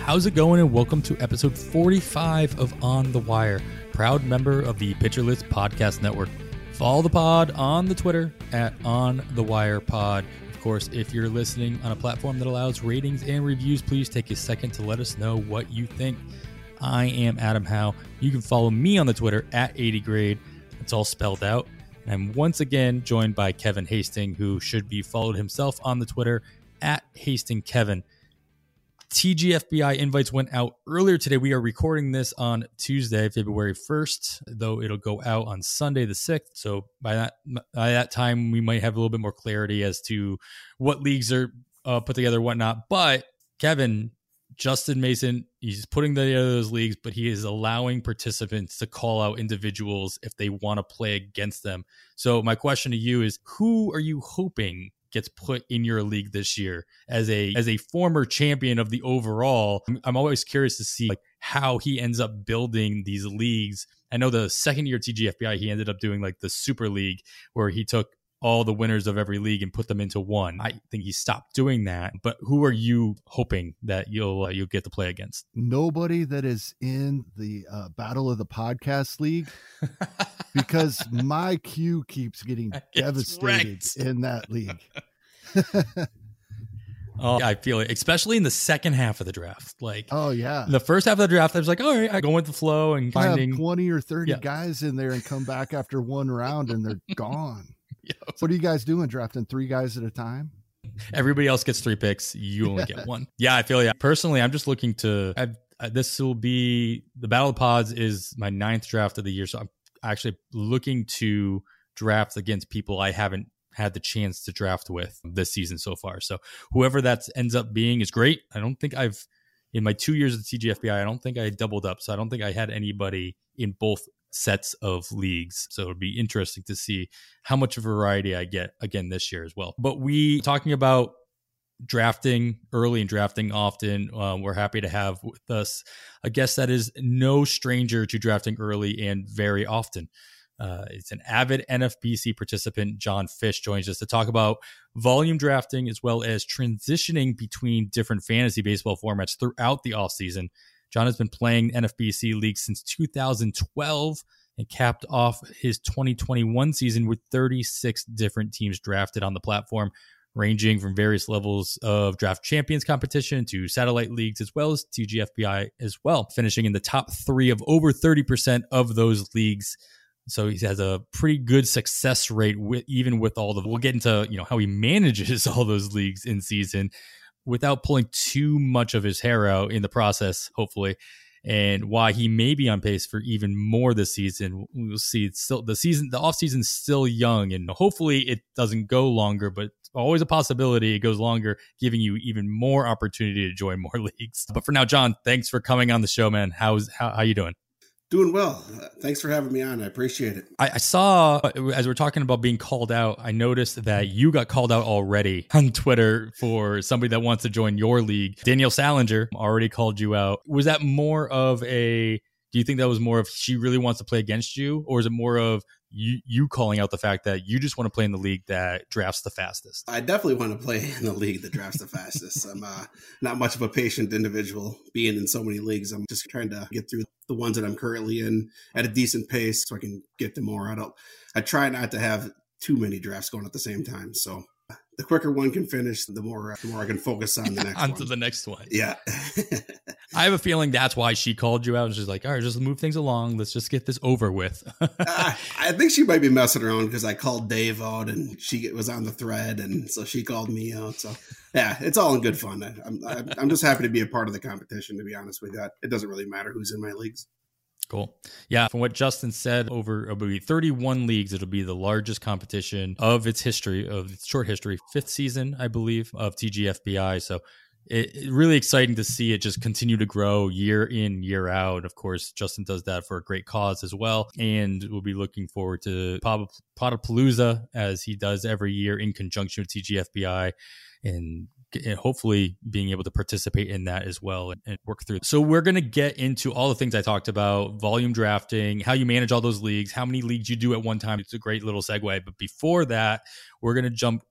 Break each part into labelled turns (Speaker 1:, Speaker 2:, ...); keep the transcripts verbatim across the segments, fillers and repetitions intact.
Speaker 1: How's it going? And welcome to episode forty-five of On the Wire, proud member of the Pitcher List Podcast Network. Follow the pod on the Twitter at On the Wire Pod. Of course, if you're listening on a platform that allows ratings and reviews, please take a second to let us know what you think. I am Adam Howe. You can follow me on the Twitter at eighty grade. It's all spelled out. And I'm once again joined by Kevin Hastings, who should be followed himself on the Twitter at Hastings Kevin. T G F B I invites went out earlier today. We are recording this on Tuesday, February first, though it'll go out on Sunday the sixth. So by that by that time, we might have a little bit more clarity as to what leagues are uh, put together and whatnot. But Kevin, Justin Mason, he's putting together those leagues, but he is allowing participants to call out individuals if they want to play against them. So my question to you is, who are you hoping gets put in your league this year? As a as a former champion of the overall, I'm, I'm always curious to see like how he ends up building these leagues. I know the second year T G F B I, he ended up doing like the Super League, where he took all the winners of every league and put them into one. I think he stopped doing that. But who are you hoping that you'll uh, you'll get to play against?
Speaker 2: Nobody that is in the uh, Battle of the Podcast League, because my queue keeps getting devastated in that league.
Speaker 1: Oh, I feel it, especially in the second half of the draft. Like,
Speaker 2: oh yeah,
Speaker 1: the first half of the draft, I was like, all right, I go with the flow and finding
Speaker 2: have twenty or thirty
Speaker 1: yeah.
Speaker 2: guys in there and come back after one round and they're gone.
Speaker 1: Yep.
Speaker 2: What are you guys doing? Drafting three guys at a time?
Speaker 1: Everybody else gets three picks. You only get one. Yeah, I feel yeah. Personally, I'm just looking to. I've, uh, this will be the Battle of Pods is my ninth draft of the year, so I'm actually looking to draft against people I haven't had the chance to draft with this season so far. So whoever that ends up being is great. I don't think I've in my two years at T G F B I, I don't think I doubled up. So I don't think I had anybody in both sets of leagues. So it'll be interesting to see how much variety I get again this year as well. But we talking about drafting early and drafting often. Uh, we're happy to have with us a guest that is no stranger to drafting early and very often. Uh, it's an avid N F B C participant. John Fish joins us to talk about volume drafting as well as transitioning between different fantasy baseball formats throughout the offseason. John has been playing N F B C league since two thousand twelve and capped off his twenty twenty-one season with thirty-six different teams drafted on the platform, ranging from various levels of draft champions competition to satellite leagues, as well as T G F B I as well, finishing in the top three of over thirty percent of those leagues. So he has a pretty good success rate with even with all the, we'll get into, you know, how he manages all those leagues in season without pulling too much of his hair out in the process, hopefully, and why he may be on pace for even more this season. We'll see. It's still the season, the off season's still young, and hopefully it doesn't go longer, but always a possibility it goes longer, giving you even more opportunity to join more leagues. But for now, John, thanks for coming on the show, man. How's how how you doing?
Speaker 3: Doing well. Uh, thanks for having me on. I appreciate it.
Speaker 1: I, I saw, as we're talking about being called out, I noticed that you got called out already on Twitter for somebody that wants to join your league. Danielle Salinger already called you out. Was that more of a, do you think that was more of she really wants to play against you? Or is it more of you, you calling out the fact that you just want to play in the league that drafts the fastest?
Speaker 3: I definitely want to play in the league that drafts the fastest. I'm uh, not much of a patient individual being in so many leagues. I'm just trying to get through the ones that I'm currently in at a decent pace so I can get to more. I don't, I try not to have too many drafts going at the same time. So the quicker one can finish, the more, the more I can focus on the next
Speaker 1: on
Speaker 3: one.
Speaker 1: to the next one.
Speaker 3: Yeah.
Speaker 1: I have a feeling that's why she called you out. And she's like, all right, just move things along. Let's just get this over with.
Speaker 3: uh, I think she might be messing around because I called Dave out and she was on the thread. And so she called me out. So yeah, it's all in good fun. I, I'm, I'm just happy to be a part of the competition, to be honest with you. It doesn't really matter who's in my leagues.
Speaker 1: Cool. Yeah. From what Justin said, over it'll be thirty-one leagues. It'll be the largest competition of its history, of its short history, fifth season, I believe, of T G F B I. So it, it really exciting to see it just continue to grow year in, year out. Of course, Justin does that for a great cause as well. And we'll be looking forward to Podapalooza as he does every year in conjunction with T G F B I. And and hopefully being able to participate in that as well and, and work through. So we're going to get into all the things I talked about, volume drafting, how you manage all those leagues, how many leagues you do at one time. It's a great little segue. But before that, we're going to jump right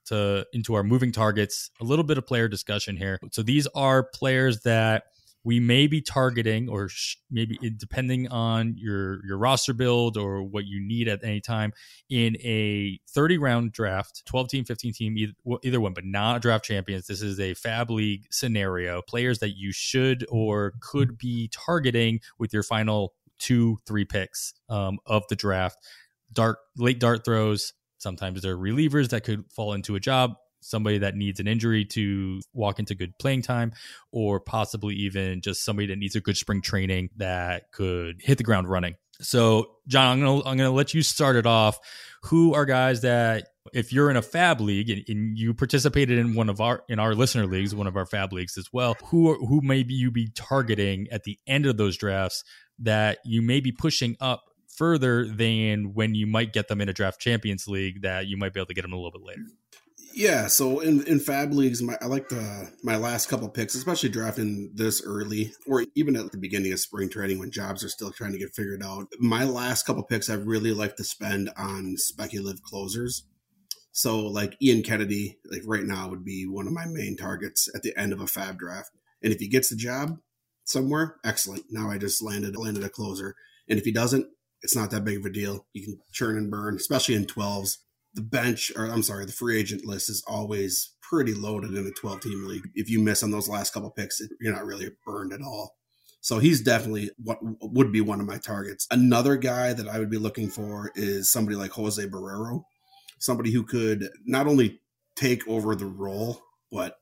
Speaker 1: to into our moving targets, a little bit of player discussion here. So these are players that we may be targeting, or sh- maybe depending on your your roster build or what you need at any time, in a thirty round draft, twelve team, fifteen team, either, either one, but not draft champions. This is a Fab League scenario. Players that you should or could be targeting with your final two, three picks um, of the draft. Dart, late dart throws. Sometimes they're relievers that could fall into a job. Somebody that needs an injury to walk into good playing time, or possibly even just somebody that needs a good spring training that could hit the ground running. So, John, I'm gonna I'm gonna let you start it off. Who are guys that, if you're in a Fab League and, and you participated in one of our in our listener leagues, one of our Fab Leagues as well, who are, who maybe you be targeting at the end of those drafts that you may be pushing up further than when you might get them in a Draft Champions League, that you might be able to get them a little bit later?
Speaker 3: Yeah, so in, in Fab Leagues, my, I like the my last couple picks, especially drafting this early, or even at the beginning of spring training when jobs are still trying to get figured out. My last couple picks, I really like to spend on speculative closers. So like Ian Kennedy, like right now, would be one of my main targets at the end of a Fab draft. And if he gets the job somewhere, excellent. Now I just landed landed a closer. And if he doesn't, it's not that big of a deal. You can churn and burn, especially in twelves. The bench, or I'm sorry, the free agent list is always pretty loaded in a twelve team league. If you miss on those last couple picks, you're not really burned at all. So he's definitely what would be one of my targets. Another guy that I would be looking for is somebody like Jose Barrero, somebody who could not only take over the role, but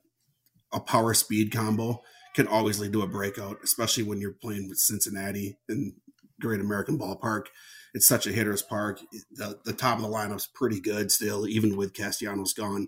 Speaker 3: a power speed combo can always lead to a breakout, especially when you're playing with Cincinnati in Great American Ballpark. It's such a hitter's park. The, the top of the lineup's pretty good still, even with Castellanos gone.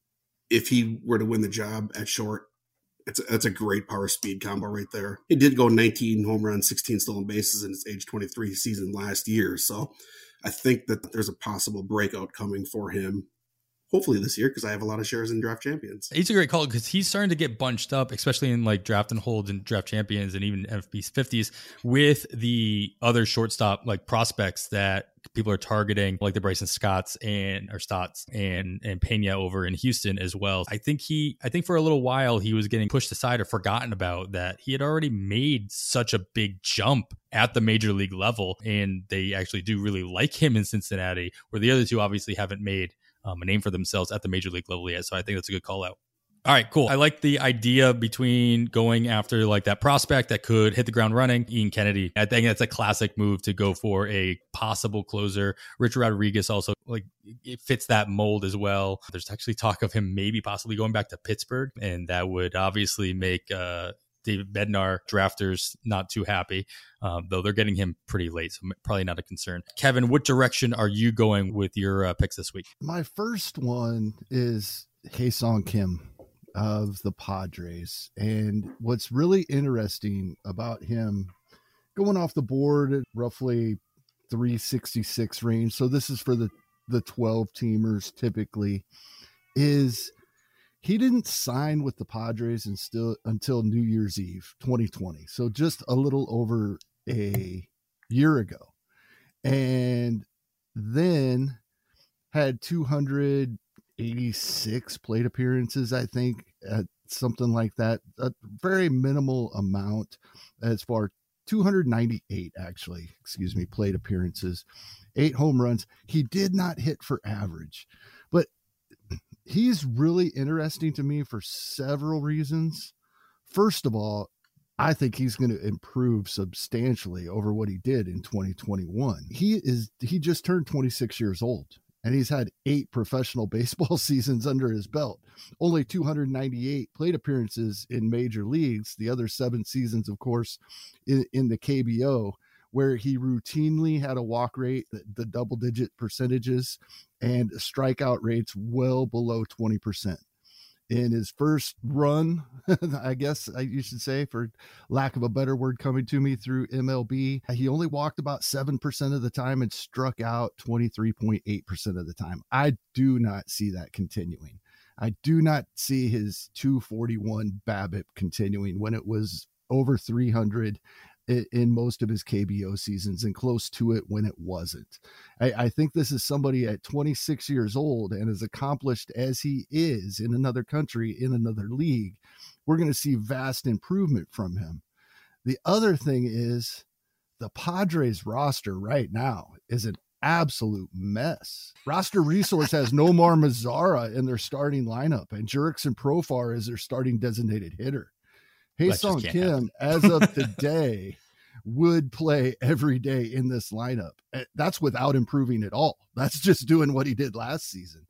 Speaker 3: If he were to win the job at short, it's a, that's a great power speed combo right there. He did go nineteen home runs, sixteen stolen bases in his age twenty-three season last year. So I think that there's a possible breakout coming for him, hopefully this year, because I have a lot of shares in Draft Champions.
Speaker 1: He's a great call because he's starting to get bunched up, especially in like draft and holds and Draft Champions and even N F B fifties, with the other shortstop like prospects that people are targeting, like the Bryson Scotts and or Stotts and and Pena over in Houston as well. I think he, I think for a little while he was getting pushed aside or forgotten about, that he had already made such a big jump at the major league level, and they actually do really like him in Cincinnati, where the other two obviously haven't made Um, a name for themselves at the major league level yet. So I think that's a good call out. All right, cool. I like the idea between going after like that prospect that could hit the ground running, Ian Kennedy. I think that's a classic move to go for a possible closer. Richard Rodriguez also, like, it fits that mold as well. There's actually talk of him maybe possibly going back to Pittsburgh, and that would obviously make uh, David Bednar drafters not too happy, um, though they're getting him pretty late, so probably not a concern. Kevin, what direction are you going with your uh, picks this week?
Speaker 2: My first one is Hae-Sung Kim of the Padres. And what's really interesting about him, going off the board at roughly three sixty-six range, so this is for the, the twelve teamers typically, is he didn't sign with the Padres and still until New Year's Eve, twenty twenty. So just a little over a year ago. And then had two hundred eighty-six plate appearances, I think, at something like that. A very minimal amount as far two hundred ninety-eight, actually, excuse me, plate appearances, eight home runs. He did not hit for average, but he's really interesting to me for several reasons. First of all, I think he's going to improve substantially over what he did in twenty twenty-one. He is, he just turned twenty-six years old, and he's had eight professional baseball seasons under his belt, only two hundred ninety-eight plate appearances in major leagues. The other seven seasons, of course, in, in the K B O, where he routinely had a walk rate, the, the double digit percentages, and strikeout rates well below twenty percent. In his first run, I guess you should say, for lack of a better word coming to me, through M L B, he only walked about seven percent of the time and struck out twenty-three point eight percent of the time. I do not see that continuing. I do not see his two forty-one BABIP continuing when it was over three hundred in, in most of his K B O seasons and close to it when it wasn't. I, I think this is somebody at twenty-six years old and as accomplished as he is in another country, in another league, we're going to see vast improvement from him. The other thing is the Padres roster right now is an absolute mess. Roster Resource has Nomar Mazara in their starting lineup, and Jurickson Profar is their starting designated hitter. Ha-Seong Kim, as of today, would play every day in this lineup. That's without improving at all. That's just doing what he did last season.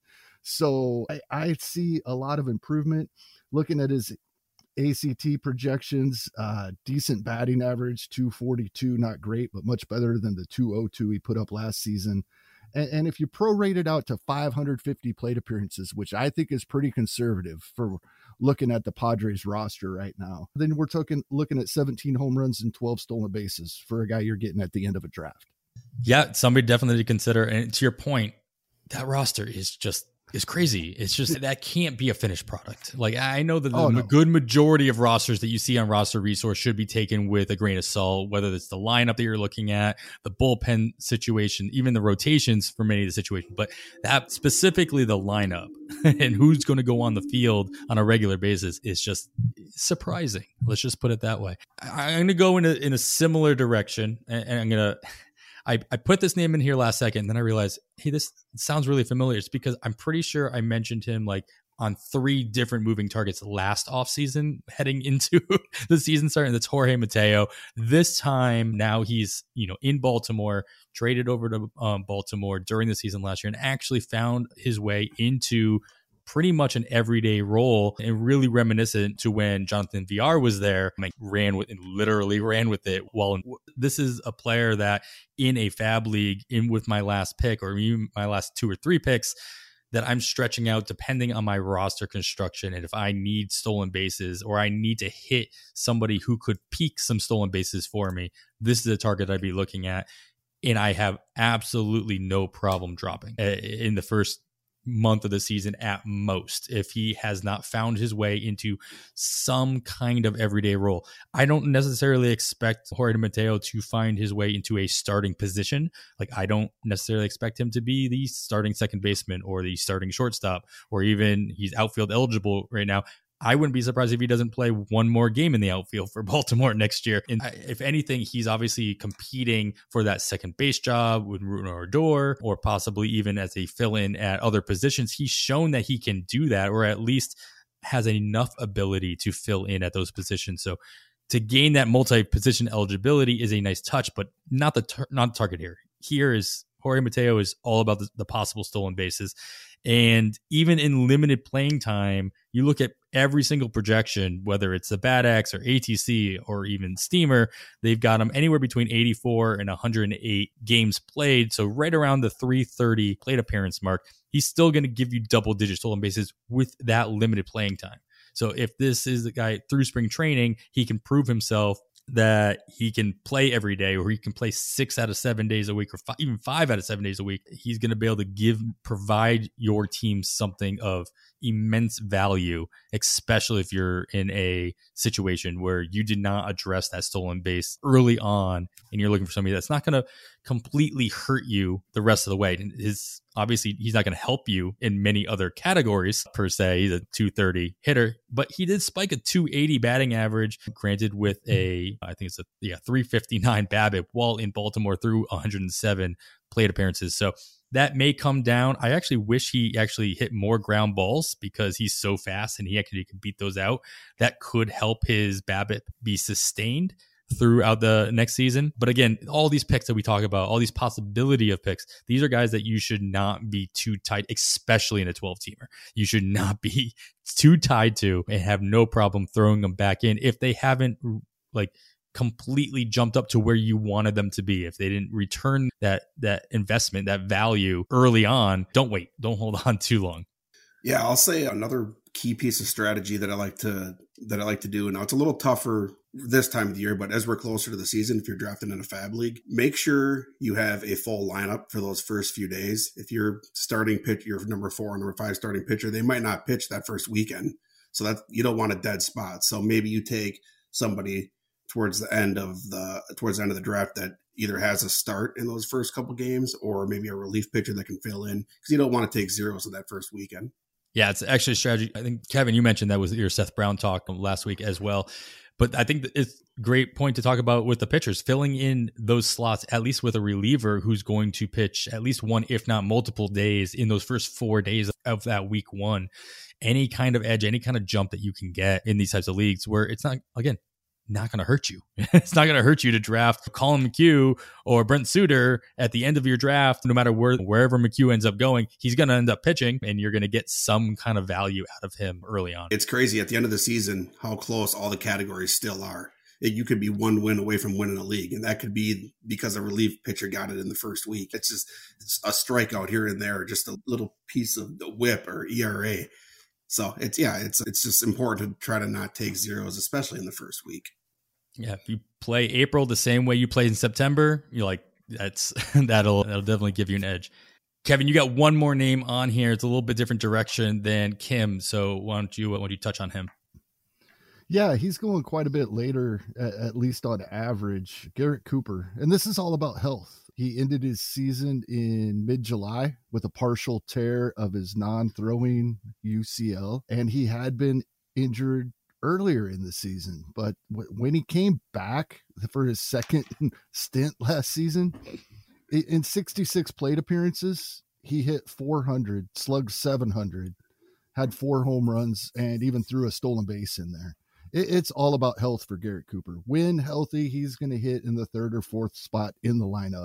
Speaker 2: So I, I see a lot of improvement. Looking at his A C T projections, uh, decent batting average, two forty-two, not great, but much better than the two oh two he put up last season. And, and if you prorate it out to five hundred fifty plate appearances, which I think is pretty conservative for looking at the Padres roster right now, then we're talking, looking at seventeen home runs and twelve stolen bases for a guy you're getting at the end of a draft.
Speaker 1: Yeah, somebody definitely to consider. And to your point, that roster is just is crazy. It's just that can't be a finished product. Like I know that the
Speaker 2: Oh, no.
Speaker 1: good majority of rosters that you see on Roster Resource should be taken with a grain of salt, whether it's the lineup that you're looking at, the bullpen situation, even the rotations for many of the situations, but that specifically the lineup and who's going to go on the field on a regular basis is just surprising. Let's just put it that way. I, I'm going to go in a, in a similar direction, and, and I'm going to, I, I put this name in here last second, and then I realized, hey, this sounds really familiar. It's because I'm pretty sure I mentioned him like on three different moving targets last offseason heading into the season starting. That's Jorge Mateo. This time now he's, you know, in Baltimore, traded over to um, Baltimore during the season last year and actually found his way into pretty much an everyday role, and really reminiscent to when Jonathan V R was there, like ran with and literally ran with it. While in, this is a player that in a fab league in with my last pick or even my last two or three picks that I'm stretching out depending on my roster construction. And if I need stolen bases or I need to hit somebody who could peak some stolen bases for me, this is a target I'd be looking at. And I have absolutely no problem dropping in the first month of the season at most if he has not found his way into some kind of everyday role. I don't necessarily expect Jorge Mateo to find his way into a starting position. Like I don't necessarily expect him to be the starting second baseman or the starting shortstop, or even he's outfield eligible right now. I wouldn't be surprised if he doesn't play one more game in the outfield for Baltimore next year. And if anything, he's obviously competing for that second base job with Rougned Odor, or possibly even as a fill-in at other positions. He's shown that he can do that, or at least has enough ability to fill in at those positions. So to gain that multi-position eligibility is a nice touch, but not the tar- not the target here. Here is Jorge Mateo is all about the, the possible stolen bases. And even in limited playing time, you look at every single projection, whether it's the BATX or A T C or even Steamer, they've got him anywhere between eighty-four and one hundred eight games played. So right around the three thirty plate appearance mark, he's still going to give you double digit stolen bases with that limited playing time. So if this is the guy through spring training, he can prove himself that he can play every day, or he can play six out of seven days a week, or five, even five out of seven days a week. He's going to be able to give, provide your team something of immense value, especially if you're in a situation where you did not address that stolen base early on and you're looking for somebody that's not going to completely hurt you the rest of the way. And his obviously he's not going to help you in many other categories per se. He's a two thirty hitter, but he did spike a two eighty batting average, granted with a, I think it's a yeah three fifty-nine BABIP while in Baltimore through one hundred seven plate appearances. So that may come down. I actually wish he actually hit more ground balls because he's so fast and he actually can beat those out. That could help his BABIP be sustained throughout the next season. But again, all these picks that we talk about, all these possibility of picks, these are guys that you should not be too tight, especially in a twelve teamer. You should not be too tied to and have no problem throwing them back in if they haven't like completely jumped up to where you wanted them to be. If they didn't return that that investment, that value early on, don't wait. Don't hold on too long.
Speaker 3: Yeah, I'll say another key piece of strategy that I like to that I like to do. Now it's a little tougher this time of the year, but as we're closer to the season, if you're drafting in a fab league, make sure you have a full lineup for those first few days. If you're starting pitch, your number four, number five starting pitcher, they might not pitch that first weekend. So that you don't want a dead spot. So maybe you take somebody towards the end of the towards the end of the draft that either has a start in those first couple games or maybe a relief pitcher that can fill in, because you don't want to take zeros in that first weekend.
Speaker 1: Yeah, it's actually a strategy. I think, Kevin, you mentioned that was your Seth Brown talk last week as well. But I think it's a great point to talk about with the pitchers, filling in those slots, at least with a reliever who's going to pitch at least one, if not multiple days in those first four days of that week one. Any kind of edge, any kind of jump that you can get in these types of leagues where it's not, again, not going to hurt you. It's not going to hurt you to draft Colin McHugh or Brent Suter at the end of your draft. No matter where, wherever McHugh ends up going, he's going to end up pitching and you're going to get some kind of value out of him early on.
Speaker 3: It's crazy at the end of the season how close all the categories still are. You could be one win away from winning a league, and that could be because a relief pitcher got it in the first week. It's just it's a strikeout here and there, just a little piece of the whip or E R A. So it's, yeah, it's, it's just important to try to not take zeros, especially in the first week.
Speaker 1: Yeah. If you play April the same way you played in September, you're like, that's, that'll, that'll definitely give you an edge. Kevin, you got one more name on here. It's a little bit different direction than Kim. So why don't you, why don't you touch on him?
Speaker 2: Yeah, he's going quite a bit later, at, at least on average. Garrett Cooper. And this is all about health. He ended his season in mid-July with a partial tear of his non-throwing U C L, and he had been injured earlier in the season. But w- when he came back for his second stint last season, in sixty-six plate appearances, he hit four hundred, slugged seven hundred, had four home runs, and even threw a stolen base in there. It's all about health for Garrett Cooper. When healthy, he's going to hit in the third or fourth spot in the lineup.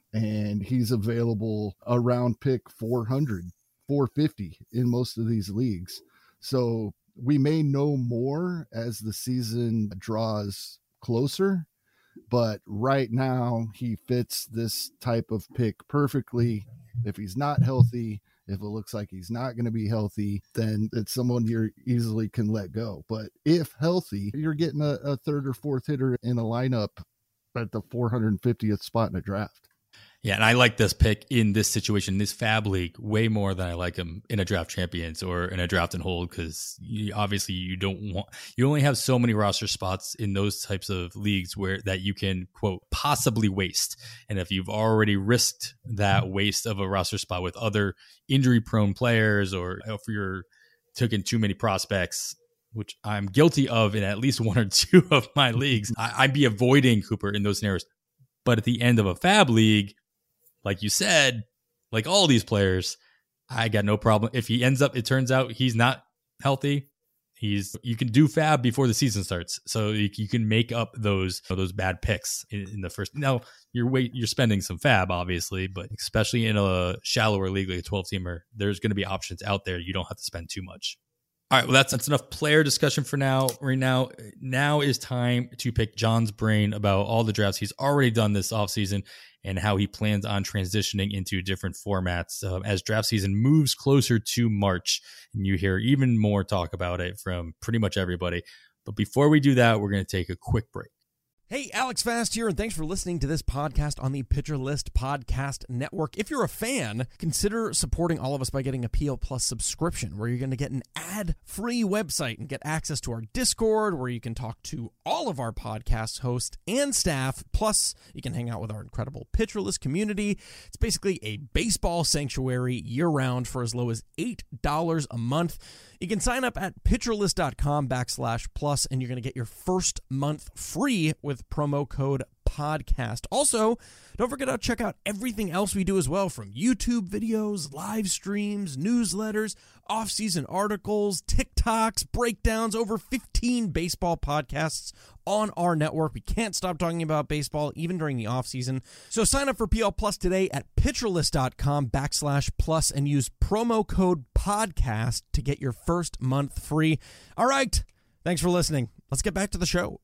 Speaker 2: And he's available around pick four hundred, four fifty in most of these leagues. So we may know more as the season draws closer. But right now, he fits this type of pick perfectly. If he's not healthy, if it looks like he's not going to be healthy, then it's someone you easily can let go. But if healthy, you're getting a, a third or fourth hitter in a lineup at the four hundred fiftieth spot in a draft.
Speaker 1: Yeah, and I like this pick in this situation, this Fab League, way more than I like him in a Draft Champions or in a Draft and Hold, because you, obviously you don't want, you only have so many roster spots in those types of leagues where that you can, quote, possibly waste. And if you've already risked that waste of a roster spot with other injury-prone players, or if you're taking too many prospects, which I'm guilty of in at least one or two of my leagues, I, I'd be avoiding Cooper in those scenarios. But at the end of a Fab League, like you said, like all these players, I got no problem. If he ends up, it turns out he's not healthy, he's you can do Fab before the season starts, so you, you can make up those those bad picks in, in the first. Now you're wait you're spending some Fab, obviously, but especially in a shallower league like a twelve teamer, there's going to be options out there. You don't have to spend too much. All right, well, that's, that's enough player discussion for now. Right now, now is time to pick John's brain about all the drafts he's already done this offseason and how he plans on transitioning into different formats uh, as draft season moves closer to March. And you hear even more talk about it from pretty much everybody. But before we do that, we're going to take a quick break.
Speaker 4: Hey, Alex Fast here, and thanks for listening to this podcast on the Pitcher List Podcast Network. If you're a fan, consider supporting all of us by getting a P L Plus subscription, where you're going to get an ad-free website and get access to our Discord, where you can talk to all of our podcast hosts and staff. Plus, you can hang out with our incredible Pitcher List community. It's basically a baseball sanctuary year-round for as low as eight dollars a month. You can sign up at pitcherlist.com backslash plus, and you're going to get your first month free with promo code podcast. Also, don't forget to check out everything else we do as well, from YouTube videos, live streams, newsletters, off-season articles, TikToks, breakdowns, over fifteen baseball podcasts on our network. We can't stop talking about baseball even during the off-season. So sign up for P L Plus today at pitcherlist.com backslash plus and use promo code podcast to get your first month free. All right. Thanks for listening. Let's get back to the show.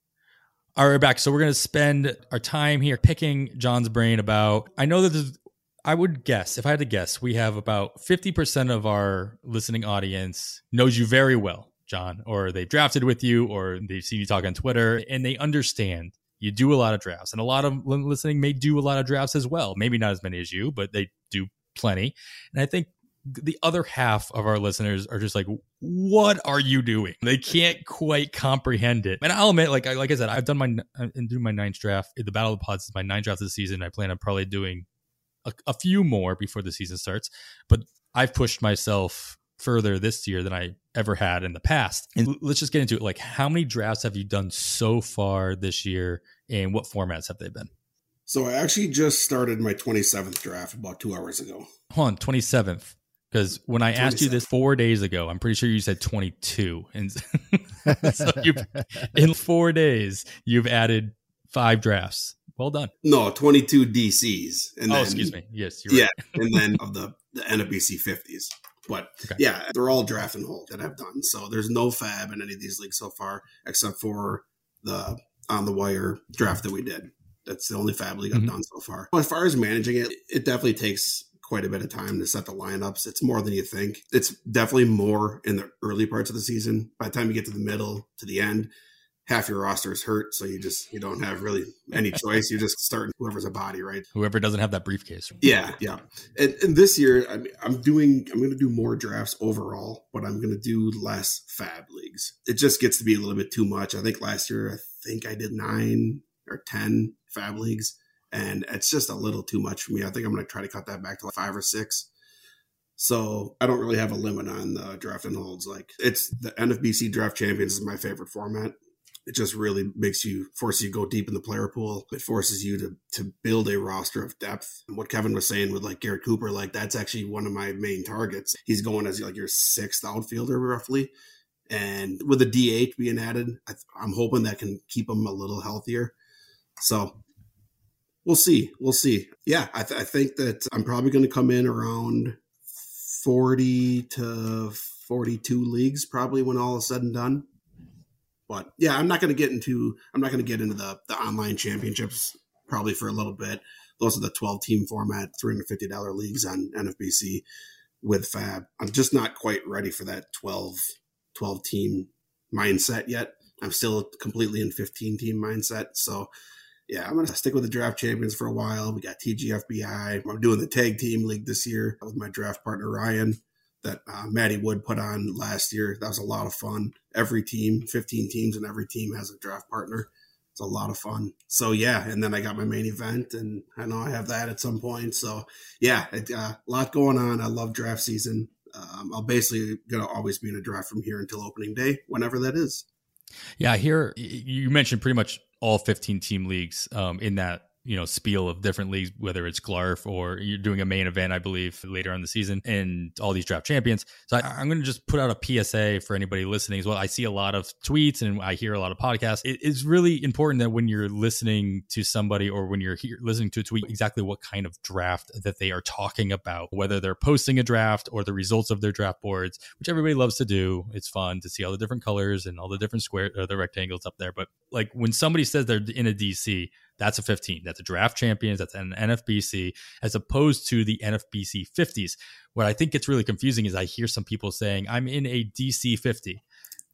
Speaker 1: All right, we're back. So we're going to spend our time here picking John's brain about, I know that there's, I would guess, if I had to guess, we have about fifty percent of our listening audience knows you very well, John, or they've drafted with you, or they've seen you talk on Twitter, and they understand you do a lot of drafts. And a lot of listening may do a lot of drafts as well. Maybe not as many as you, but they do plenty. And I think the other half of our listeners are just like, what are you doing? They can't quite comprehend it. And I'll admit, like, I, like I said, I've done my, and doing my ninth draft. The Battle of the Pods is my ninth draft of the season. I plan on probably doing a, a few more before the season starts, but I've pushed myself further this year than I ever had in the past. And let's just get into it. Like, how many drafts have you done so far this year, and what formats have they been?
Speaker 3: So I actually just started my twenty-seventh draft about two hours ago.
Speaker 1: Hold on, twenty-seventh. Because when I asked you this four days ago, I'm pretty sure you said twenty-two. And so you've, in four days, you've added five drafts. Well done.
Speaker 3: No, twenty-two D Cs. And
Speaker 1: oh,
Speaker 3: then,
Speaker 1: excuse me. Yes, you're
Speaker 3: yeah,
Speaker 1: right.
Speaker 3: and then of the, the N F B C fifties. But okay. yeah, they're all draft and hold that I've done. So there's no fab in any of these leagues so far, except for the on the wire draft that we did. That's the only fab league I've mm-hmm. done so far. As far as managing it, it definitely takes quite a bit of time to set the lineups. It's more than you think. It's definitely more in the early parts of the season. By the time you get to the middle, to the end, half your roster is hurt. So you just, you don't have really any choice. You're just starting whoever's a body, right?
Speaker 1: Whoever doesn't have that briefcase.
Speaker 3: Yeah. Yeah. And, and this year, I mean, I'm doing, I'm going to do more drafts overall, but I'm going to do less fab leagues. It just gets to be a little bit too much. I think last year, I think I did nine or ten fab leagues, and it's just a little too much for me. I think I'm going to try to cut that back to like five or six. So I don't really have a limit on the draft and holds. Like, it's the N F B C Draft Champions is my favorite format. It just really makes you, forces you to go deep in the player pool. It forces you to to build a roster of depth. And what Kevin was saying with like Garrett Cooper, like that's actually one of my main targets. He's going as like your sixth outfielder roughly. And with the D H being added, I, I'm hoping that can keep him a little healthier. So we'll see. We'll see. Yeah, I, th- I think that I'm probably going to come in around forty to forty-two leagues probably when all is said and done. But yeah, I'm not going to get into I'm not going to get into the, the online championships probably for a little bit. Those are the twelve team format, three hundred fifty dollars leagues on N F B C with fab. I'm just not quite ready for that twelve, twelve team mindset yet. I'm still completely in fifteen team mindset. So yeah, I'm going to stick with the draft champions for a while. We got T G F B I. I'm doing the tag team league this year with my draft partner, Ryan, that uh, Maddie Wood put on last year. That was a lot of fun. Every team, fifteen teams, and every team has a draft partner. It's a lot of fun. So yeah, and then I got my main event, and I know I have that at some point. So yeah, a uh, lot going on. I love draft season. Um, I'll basically going to always be in a draft from here until opening day, whenever that is.
Speaker 1: Yeah, here you mentioned pretty much all fifteen team leagues um, in that, you know, spiel of different leagues, whether it's Glarf or you're doing a main event, I believe, later on in the season, and all these draft champions. So I, I'm going to just put out a P S A for anybody listening as well. I see a lot of tweets and I hear a lot of podcasts. It is really important that when you're listening to somebody or when you're here listening to a tweet, exactly what kind of draft that they are talking about, whether they're posting a draft or the results of their draft boards, which everybody loves to do. It's fun to see all the different colors and all the different square or the rectangles up there. But like when somebody says they're in a D C, that's a fifteen. That's a draft champions. That's an N F B C, as opposed to the N F B C fifties. What I think gets really confusing is I hear some people saying, I'm in a D C fifty.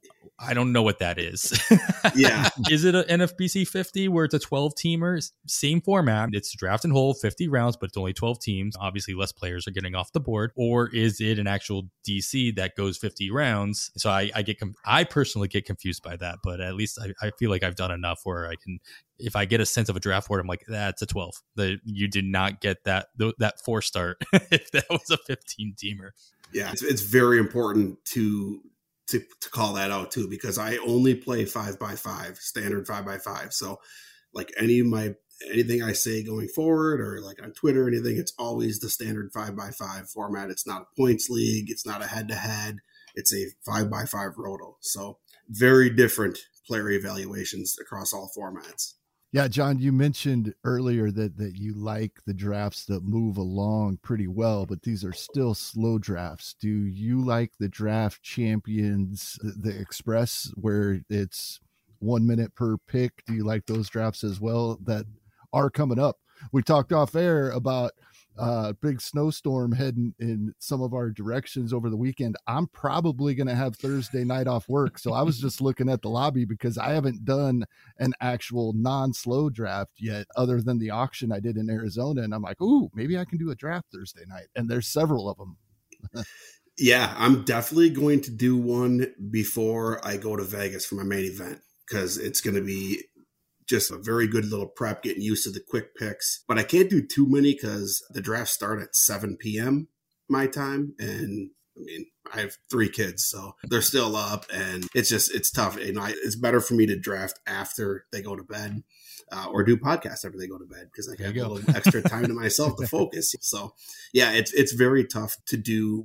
Speaker 1: I don't know what that is.
Speaker 3: Yeah.
Speaker 1: Is it an N F B C fifty where it's a twelve teamer? Same format. It's draft and hold, fifty rounds, but it's only twelve teams. Obviously, less players are getting off the board. Or is it an actual D C that goes fifty rounds? So I, I get, I personally get confused by that, but at least I, I feel like I've done enough where I can, if I get a sense of a draft board, I'm like, that's a twelve. The, you did not get that, that four start if that was a fifteen teamer.
Speaker 3: Yeah, it's, it's very important to, to to call that out too, because I only play five by five, standard five by five. So like any of my, anything I say going forward or like on Twitter or anything, it's always the standard five by five format. It's not a points league. It's not a head to head. It's a five by five roto. So very different player evaluations across all formats.
Speaker 2: Yeah, John, you mentioned earlier that, that you like the drafts that move along pretty well, but these are still slow drafts. Do you like the draft champions, the, the express, where it's one minute per pick? Do you like those drafts as well that are coming up? We talked off air about a uh, big snowstorm heading in some of our directions over the weekend. I'm probably going to have Thursday night off work. So I was just looking at the lobby because I haven't done an actual non-slow draft yet other than the auction I did in Arizona. And I'm like, ooh, maybe I can do a draft Thursday night. And there's several of them.
Speaker 3: Yeah, I'm definitely going to do one before I go to Vegas for my main event, because it's going to be just a very good little prep, getting used to the quick picks. But I can't do too many because the drafts start at seven p.m. my time. And I mean, I have three kids, so they're still up, and it's just, it's tough. You know, I, it's better for me to draft after they go to bed, uh, or do podcasts after they go to bed, because I can have a little extra time to myself to focus. So yeah, it's, it's very tough to do.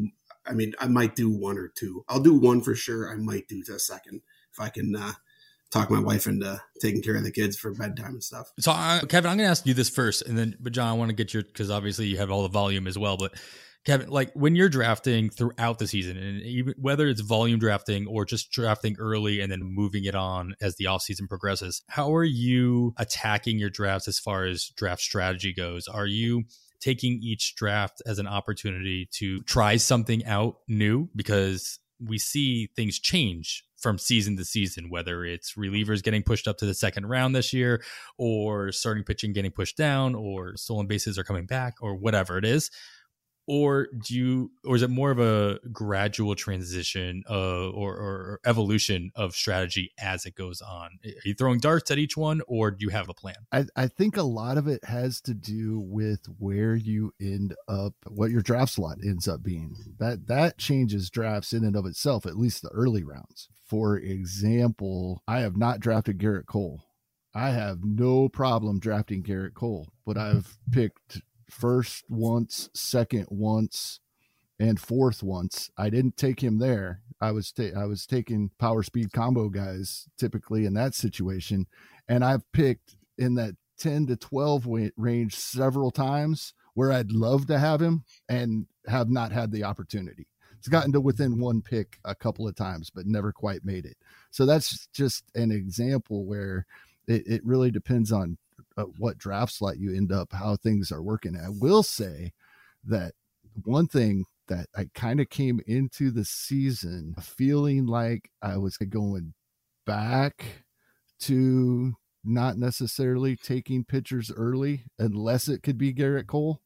Speaker 3: I mean, I might do one or two. I'll do one for sure. I might do a second if I can, uh, talk my wife into taking care of the kids for bedtime and stuff.
Speaker 1: So uh, Kevin, I'm going to ask you this first, and then, but John, I want to get your, because obviously you have all the volume as well, but Kevin, like when you're drafting throughout the season, and even whether it's volume drafting or just drafting early and then moving it on as the offseason progresses, how are you attacking your drafts as far as draft strategy goes? Are you taking each draft as an opportunity to try something out new? Because we see things change from season to season, whether it's relievers getting pushed up to the second round this year, or starting pitching getting pushed down, or stolen bases are coming back, or whatever it is. Or do you, or is it more of a gradual transition uh, or, or evolution of strategy as it goes on? Are you throwing darts at each one, or do you have a plan?
Speaker 2: I, I think a lot of it has to do with where you end up, what your draft slot ends up being. That that changes drafts in and of itself, at least the early rounds. For example, I have not drafted Garrett Cole. I have no problem drafting Garrett Cole, but I've picked first once, second once, and fourth once. I didn't take him there. I was ta- I was taking power speed combo guys typically in that situation, and I've picked in that ten to twelve range several times where I'd love to have him and have not had the opportunity. It's gotten to within one pick a couple of times, but never quite made it. So that's just an example where it, it really depends on Uh, what draft slot you end up, how things are working. I will say that one thing that I kind of came into the season feeling like I was going back to not necessarily taking pitchers early unless it could be Garrett Cole.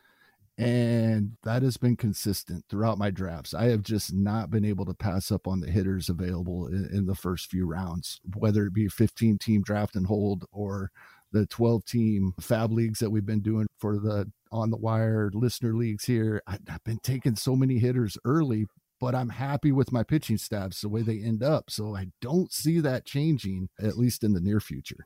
Speaker 2: And that has been consistent throughout my drafts. I have just not been able to pass up on the hitters available in, in the first few rounds, whether it be a fifteen team draft and hold or the twelve team fab leagues that we've been doing for the on the wire listener leagues here. I, I've been taking so many hitters early, but I'm happy with my pitching staffs the way they end up. So I don't see that changing, at least in the near future.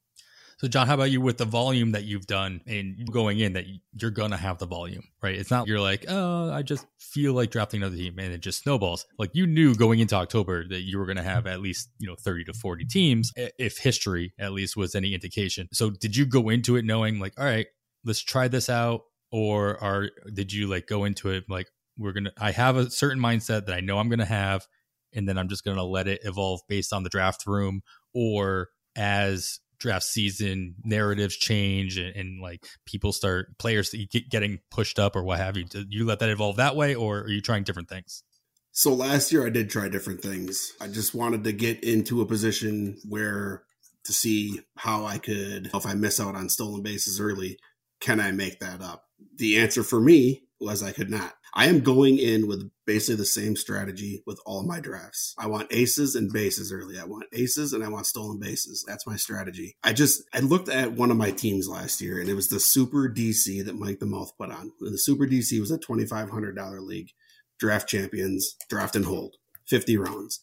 Speaker 1: So John, how about you with the volume that you've done and going in that you're going to have the volume, right? It's not you're like, oh, I just feel like drafting another team and it just snowballs. Like you knew going into October that you were going to have at least, you know, thirty to forty teams, if history at least was any indication. So did you go into it knowing like, all right, let's try this out? Or are, did you like go into it like, we're going to, I have a certain mindset that I know I'm going to have, and then I'm just going to let it evolve based on the draft room, or as draft season narratives change and, and like people start players get, getting pushed up or what have you, do you let that evolve that way, or are you trying different things?
Speaker 3: So last year I did try different things. I just wanted to get into a position where to see how I could, if I miss out on stolen bases early, can I make that up? The answer for me was I could not. I am going in with basically the same strategy with all my drafts. I want aces and bases early. I want aces and I want stolen bases. That's my strategy. I just, I looked at one of my teams last year, and it was the Super D C that Mike the Mouth put on. The Super D C was a twenty-five hundred dollars league, draft champions, draft and hold, fifty rounds.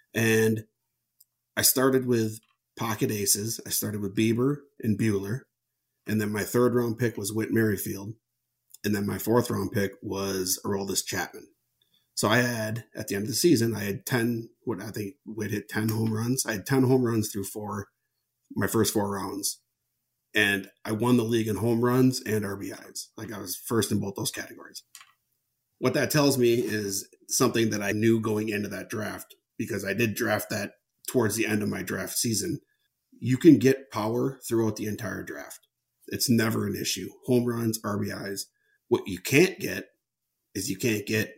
Speaker 3: And I started with pocket aces. I started with Bieber and Buehler. And then my third round pick was Whit Merrifield. And then my fourth round pick was Aroldis Chapman. So I had, at the end of the season, I had ten, what I think would hit ten home runs. I had ten home runs through four, my first four rounds. And I won the league in home runs and R B Is. Like I was first in both those categories. What that tells me is something that I knew going into that draft, because I did draft that towards the end of my draft season. You can get power throughout the entire draft. It's never an issue. Home runs, R B Is. What you can't get is you can't get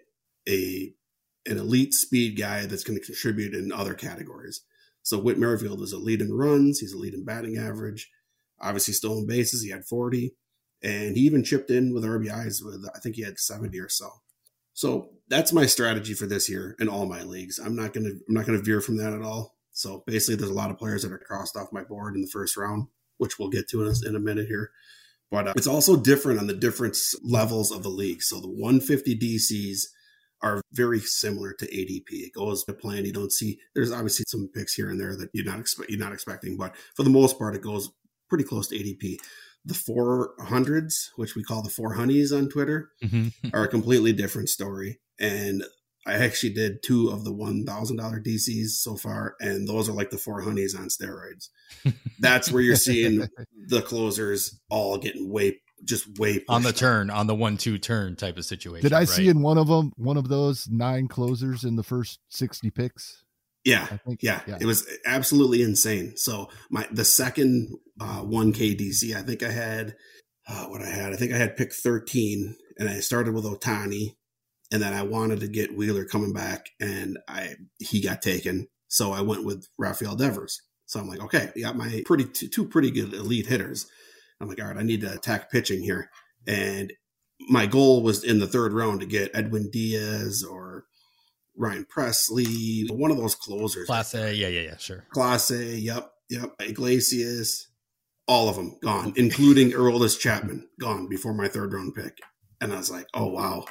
Speaker 3: a an elite speed guy that's going to contribute in other categories. So Whit Merrifield was a lead in runs. He's a lead in batting average. Obviously stolen bases. He had forty. And he even chipped in with R B Is with, I think he had seventy or so. So that's my strategy for this year in all my leagues. I'm not going to, I'm not going to veer from that at all. So basically there's a lot of players that are crossed off my board in the first round, which we'll get to in a, in a minute here. But uh, it's also different on the different levels of the league. So the one fifty D Cs are very similar to A D P. It goes to plan. You don't see, there's obviously some picks here and there that you're not expect, you're not expecting, but for the most part, it goes pretty close to A D P. The four hundreds, which we call the four honeys on Twitter, mm-hmm. are a completely different story. And I actually did two of the one thousand dollars D Cs so far, and those are like the four honeys on steroids. That's where you're seeing the closers all getting way, just way
Speaker 1: on the
Speaker 3: up.
Speaker 1: turn, on the one two turn type of situation.
Speaker 2: Did I
Speaker 1: right?
Speaker 2: see in one of them, one of those nine closers in the first sixty picks?
Speaker 3: Yeah,
Speaker 2: I think,
Speaker 3: yeah,
Speaker 2: yeah,
Speaker 3: it was absolutely insane. So my the second uh, one K D C, I think I had uh, what I had. I think I had pick thirteen, and I started with Ohtani. And then I wanted to get Wheeler coming back, and I he got taken. So I went with Rafael Devers. So I'm like, okay, I got my pretty two, two pretty good elite hitters. I'm like, all right, I need to attack pitching here. And my goal was in the third round to get Edwin Diaz or Ryan Presley, one of those closers.
Speaker 1: Class A, yeah, yeah, yeah, sure.
Speaker 3: Class A, yep, yep. Iglesias, all of them gone, including Aroldis Chapman, gone before my third round pick. And I was like, oh, wow.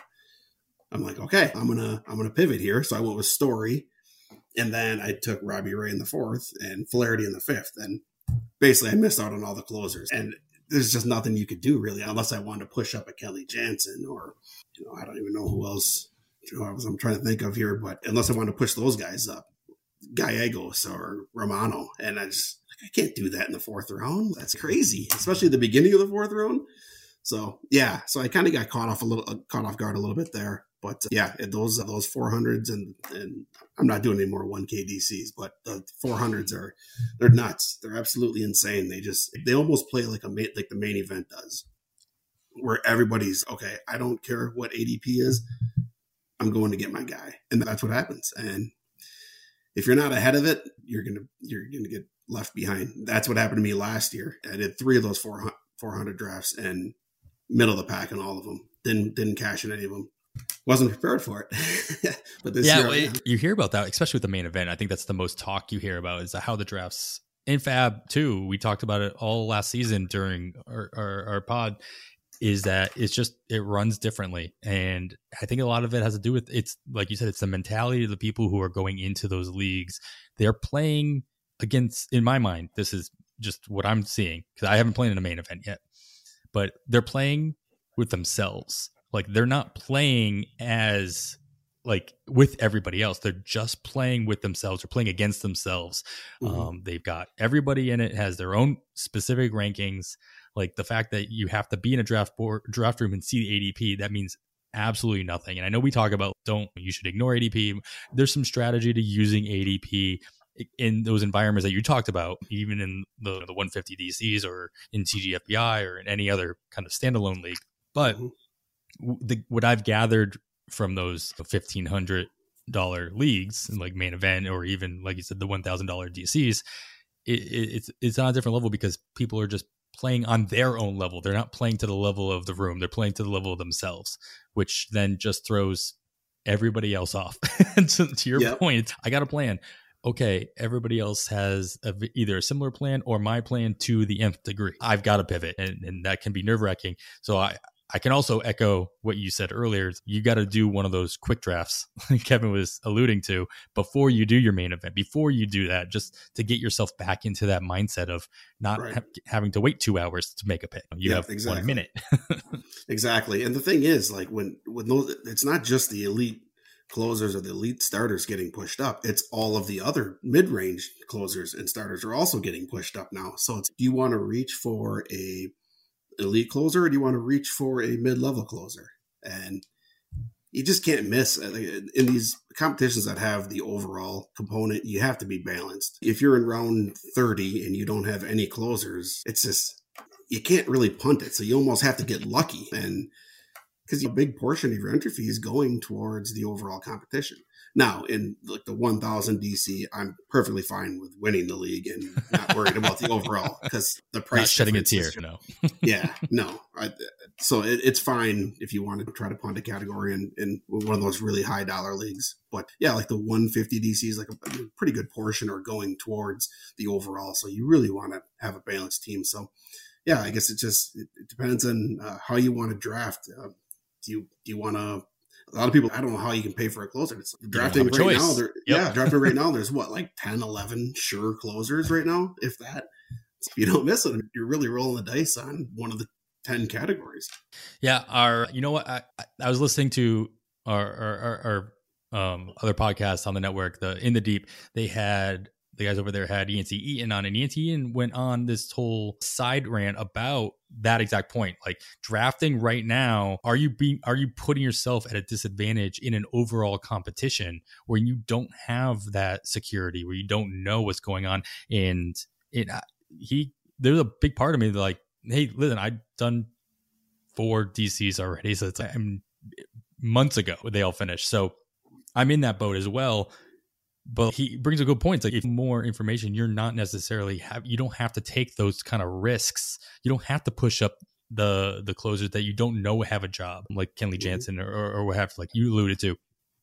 Speaker 3: I'm like, okay, I'm gonna I'm gonna pivot here. So I went with Story, and then I took Robbie Ray in the fourth and Flaherty in the fifth. And basically, I missed out on all the closers. And there's just nothing you could do really, unless I wanted to push up a Kelly Jansen or, you know, I don't even know who else you know, I was, I'm trying to think of here. But unless I wanted to push those guys up, Gallegos or Romano, and I just like, I can't do that in the fourth round. That's crazy, especially at the beginning of the fourth round. So yeah, so I kind of got caught off a little, uh, caught off guard a little bit there. But uh, yeah, those those four hundreds and and I'm not doing any more one K D Cs, but the four hundreds are they're nuts. They're absolutely insane. They just they almost play like a like the main event does, where everybody's okay. I don't care what A D P is, I'm going to get my guy, and that's what happens. And if you're not ahead of it, you're gonna you're gonna get left behind. That's what happened to me last year. I did three of those four hundred drafts and middle of the pack in all of them. Didn't didn't cash in any of them. Wasn't prepared for it. But this
Speaker 1: yeah,
Speaker 3: year,
Speaker 1: well,
Speaker 3: yeah,
Speaker 1: you hear about that, especially with the main event. I think that's the most talk you hear about is how the drafts in Fab too. We talked about it all last season during our, our, our pod. Is that it's just it runs differently, and I think a lot of it has to do with it's like you said, it's the mentality of the people who are going into those leagues. They're playing against, in my mind, this is just what I'm seeing because I haven't played in a main event yet, but they're playing with themselves. Like they're not playing as like with everybody else. They're just playing with themselves. They're playing against themselves. Mm-hmm. Um, they've got everybody in it has their own specific rankings. Like the fact that you have to be in a draft board, draft room and see the A D P, that means absolutely nothing. And I know we talk about don't you should ignore A D P. There's some strategy to using A D P in those environments that you talked about, even in the the one fifty D Cs or in T G F B I or in any other kind of standalone league. But mm-hmm. The, what I've gathered from those fifteen hundred dollars leagues, like main event, or even like you said, the one thousand dollars D Cs, it, it, it's it's on a different level because people are just playing on their own level. They're not playing to the level of the room. They're playing to the level of themselves, which then just throws everybody else off. to, to your yep. point, I got a plan. Okay, everybody else has a, either a similar plan or my plan to the nth degree. I've got to pivot, and, and that can be nerve wracking. So I. I can also echo what you said earlier. You got to do one of those quick drafts Kevin was alluding to before you do your main event, before you do that, just to get yourself back into that mindset of not right. ha- having to wait two hours to make a pick. You yeah, have exactly. one minute.
Speaker 3: Exactly. And the thing is, like when, when those, it's not just the elite closers or the elite starters getting pushed up. It's all of the other mid-range closers and starters are also getting pushed up now. So it's, do you want to reach for a elite closer or do you want to reach for a mid-level closer? And you just can't miss in these competitions that have the overall component. You have to be balanced. If you're in round thirty and you don't have any closers, it's just, you can't really punt it. So you almost have to get lucky. And because a big portion of your entry fee is going towards the overall competition. Now, in like the one thousand D C, I'm perfectly fine with winning the league and not worried about the overall because the price
Speaker 1: not shedding a tear.
Speaker 3: Is,
Speaker 1: no,
Speaker 3: yeah, no. I, so it, it's fine if you want to try to punt a category in, in one of those really high dollar leagues. But yeah, like the one fifty D C is like a, a pretty good portion or going towards the overall. So you really want to have a balanced team. So yeah, I guess it just it, it depends on uh, how you want to draft. Uh, do you do you want to? A lot of people, I don't know how you can pay for a closer. It's drafting right choice. now. Yep. Yeah, drafting right now. There's what, like ten, eleven sure closers right now, if that. So if you don't miss it, you're really rolling the dice on one of the ten categories.
Speaker 1: Yeah, our. You know what? I I was listening to our our, our, our um, other podcasts on the network, the In the Deep. They had the guys over there had E N C Eaton on, and E N C Eaton went on this whole side rant about that exact point. Like drafting right now, are you being are you putting yourself at a disadvantage in an overall competition where you don't have that security, where you don't know what's going on? And it he there's a big part of me that like, hey, listen, I've done four D Cs already, so it's like I'm months ago they all finished, so I'm in that boat as well. But he brings a good point. It's like if more information, you're not necessarily have you don't have to take those kind of risks. You don't have to push up the the closers that you don't know have a job, like Kenley Jansen or, or, or what have like you alluded to.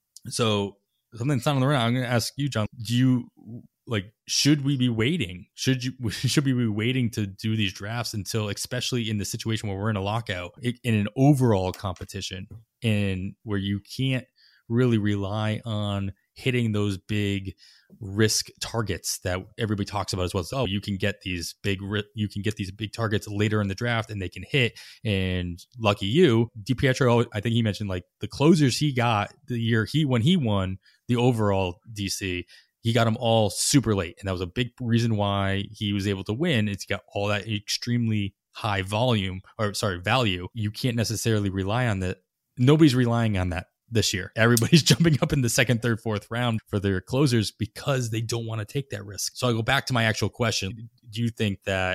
Speaker 1: So something's not on the round. I'm going to ask you, John. Do you like should we be waiting? Should you should we be waiting to do these drafts until, especially in the situation where we're in a lockout, in an overall competition, and where you can't really rely on hitting those big risk targets that everybody talks about as well. So, oh, you can get these big, you can get these big targets later in the draft and they can hit. And lucky you, DiPietro, I think he mentioned like the closers he got the year he, when he won the overall D C, he got them all super late. And that was a big reason why he was able to win. It's got all that extremely high volume or sorry, value. You can't necessarily rely on that. Nobody's relying on that this year. Everybody's jumping up in the second, third, fourth round for their closers because they don't want to take that risk. So I go back to my actual question. Do you think that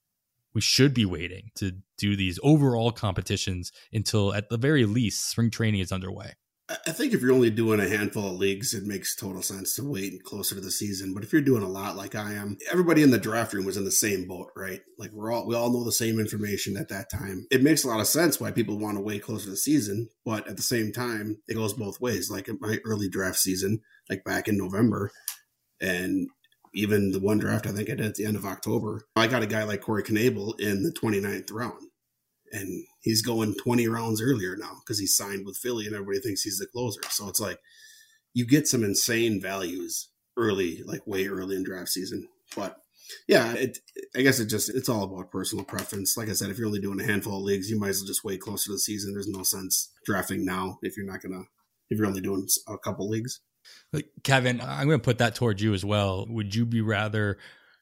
Speaker 1: we should be waiting to do these overall competitions until at the very least spring training is underway?
Speaker 3: I think if you're only doing a handful of leagues, it makes total sense to wait closer to the season. But if you're doing a lot like I am, everybody in the draft room was in the same boat, right? Like we're all, we all know the same information at that time. It makes a lot of sense why people want to wait closer to the season. But at the same time, it goes both ways. Like in my early draft season, like back in November, and even the one draft I think I did at the end of October, I got a guy like Corey Knebel in the twenty-ninth round. And he's going twenty rounds earlier now because he's signed with Philly and everybody thinks he's the closer. So it's like you get some insane values early, like way early in draft season. But yeah, it, I guess it just, it's all about personal preference. Like I said, if you're only doing a handful of leagues, you might as well just wait closer to the season. There's no sense drafting now if you're not going to, if you're only doing a couple leagues.
Speaker 1: Kevin, I'm going to put that towards you as well. Would you be rather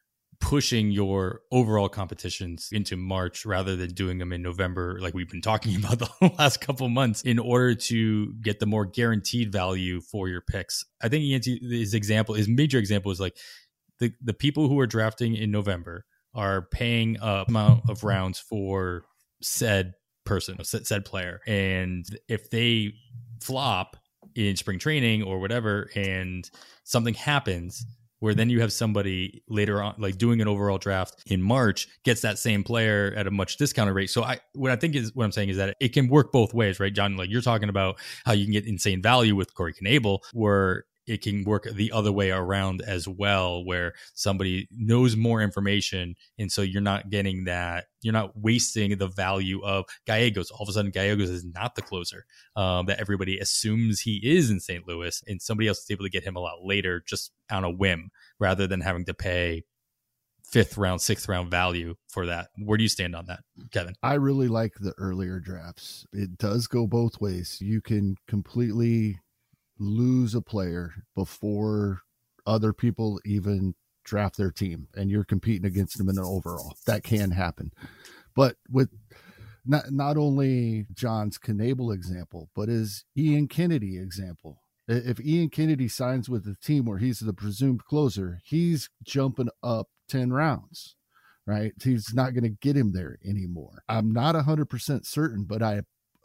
Speaker 1: pushing your overall competitions into March rather than doing them in November, like we've been talking about the last couple of months, in order to get the more guaranteed value for your picks? I think his example, his major example is like the, the people who are drafting in November are paying a amount of rounds for said person, said player. And if they flop in spring training or whatever, and something happens, where then you have somebody later on, like doing an overall draft in March, gets that same player at a much discounted rate. So I, what I think is, what I'm saying is that it can work both ways, right, John? Like you're talking about how you can get insane value with Corey Knebel, where it can work the other way around as well, where somebody knows more information. And so you're not getting that, you're not wasting the value of Gallegos. All of a sudden, Gallegos is not the closer um, that everybody assumes he is in Saint Louis. And somebody else is able to get him a lot later, just on a whim, rather than having to pay fifth round, sixth round value for that. Where do you stand on that, Kevin?
Speaker 2: I really like the earlier drafts. It does go both ways. You can completely lose a player before other people even draft their team and you're competing against them in an overall. That can happen. But with not not only John's Knebel example, but his Ian Kennedy example. If Ian Kennedy signs with a team where he's the presumed closer, he's jumping up ten rounds, right? He's not going to get him there anymore. I'm not one hundred percent certain, but I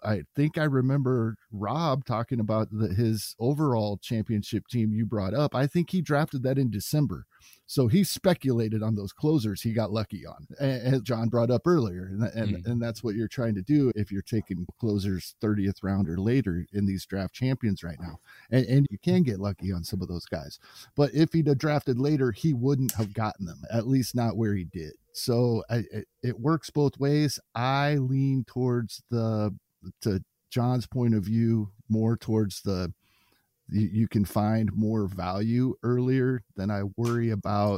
Speaker 2: I think I remember Rob talking about the, his overall championship team you brought up. I think he drafted that in December. So he speculated on those closers he got lucky on, as John brought up earlier. And, and, mm-hmm. and that's what you're trying to do if you're taking closers thirtieth round or later in these draft champions right now. And, and you can get lucky on some of those guys. But if he'd have drafted later, he wouldn't have gotten them, at least not where he did. So I, it, it works both ways. I lean towards the, to John's point of view, more towards the, you, you can find more value earlier than I worry about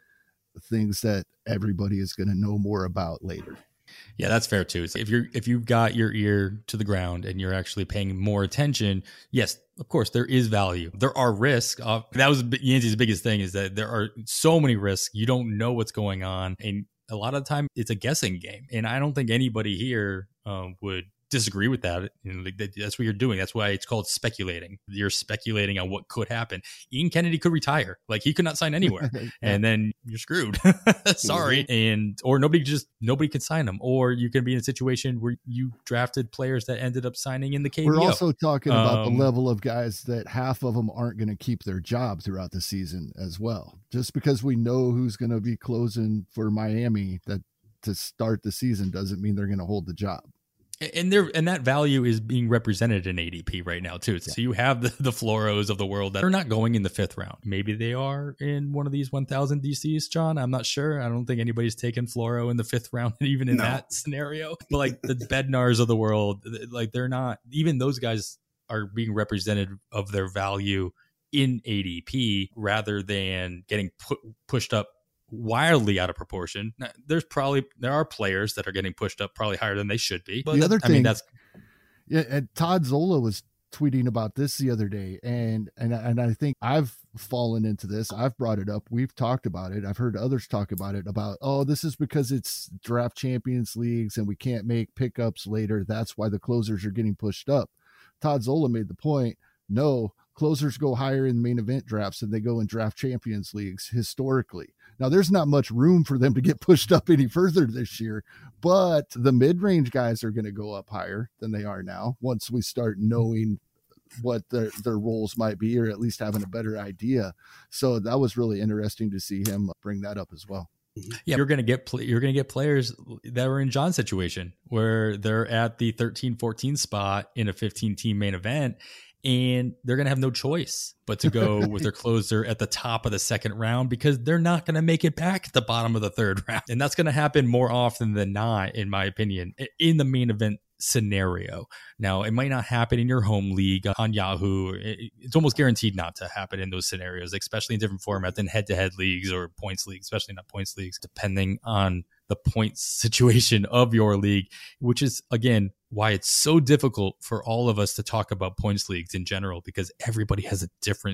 Speaker 2: things that everybody is going to know more about later.
Speaker 1: Yeah, that's fair too. So if you're if you've got your ear to the ground and you're actually paying more attention, yes, of course there is value. There are risks. Uh, that was Yancey's biggest thing, is that there are so many risks. You don't know what's going on, and a lot of the time it's a guessing game. And I don't think anybody here um, would disagree with that. You know, that's what you're doing. That's why it's called speculating. You're speculating on what could happen. Ian Kennedy could retire. Like, he could not sign anywhere. yeah. And then you're screwed. Sorry. Mm-hmm. And, or nobody just, nobody could sign him. Or you can be in a situation where you drafted players that ended up signing in the K B O.
Speaker 2: We're also talking about
Speaker 1: um,
Speaker 2: the level of guys that half of them aren't going to keep their job throughout the season as well. Just because we know who's going to be closing for Miami that to start the season doesn't mean they're going to hold the job.
Speaker 1: And there, and that value is being represented in A D P right now too. So yeah. you have the, the Floros of the world that are not going in the fifth round. Maybe they are in one of these one thousand D Cs, John. I'm not sure. I don't think anybody's taken Floro in the fifth round, even in no. that scenario. But like the Bednars of the world, like they're not, even those guys are being represented of their value in A D P rather than getting put, pushed up wildly out of proportion. Now, there's probably there are players that are getting pushed up probably higher than they should be. But
Speaker 2: the other
Speaker 1: I
Speaker 2: thing,
Speaker 1: mean, that's
Speaker 2: yeah. And Todd Zola was tweeting about this the other day, and and and I think I've fallen into this. I've brought it up. We've talked about it. I've heard others talk about it. About oh, this is because it's draft champions leagues and we can't make pickups later. That's why the closers are getting pushed up. Todd Zola made the point. No, closers go higher in main event drafts than they go in draft champions leagues historically. Now, there's not much room for them to get pushed up any further this year, but the mid-range guys are going to go up higher than they are now once we start knowing what their, their roles might be, or at least having a better idea. So that was really interesting to see him bring that up as well.
Speaker 1: Yeah, you're going to get you're going to get players that were in John's situation where they're at the thirteen fourteen spot in a fifteen team main event, and they're going to have no choice but to go with their closer at the top of the second round because they're not going to make it back at the bottom of the third round. And that's going to happen more often than not, in my opinion, in the main event scenario. Now, it might not happen in your home league on Yahoo. It's almost guaranteed not to happen in those scenarios, especially in different formats than head-to-head leagues or points leagues, especially not points leagues, depending on the points situation of your league, which is, again, why it's so difficult for all of us to talk about points leagues in general, because everybody has a different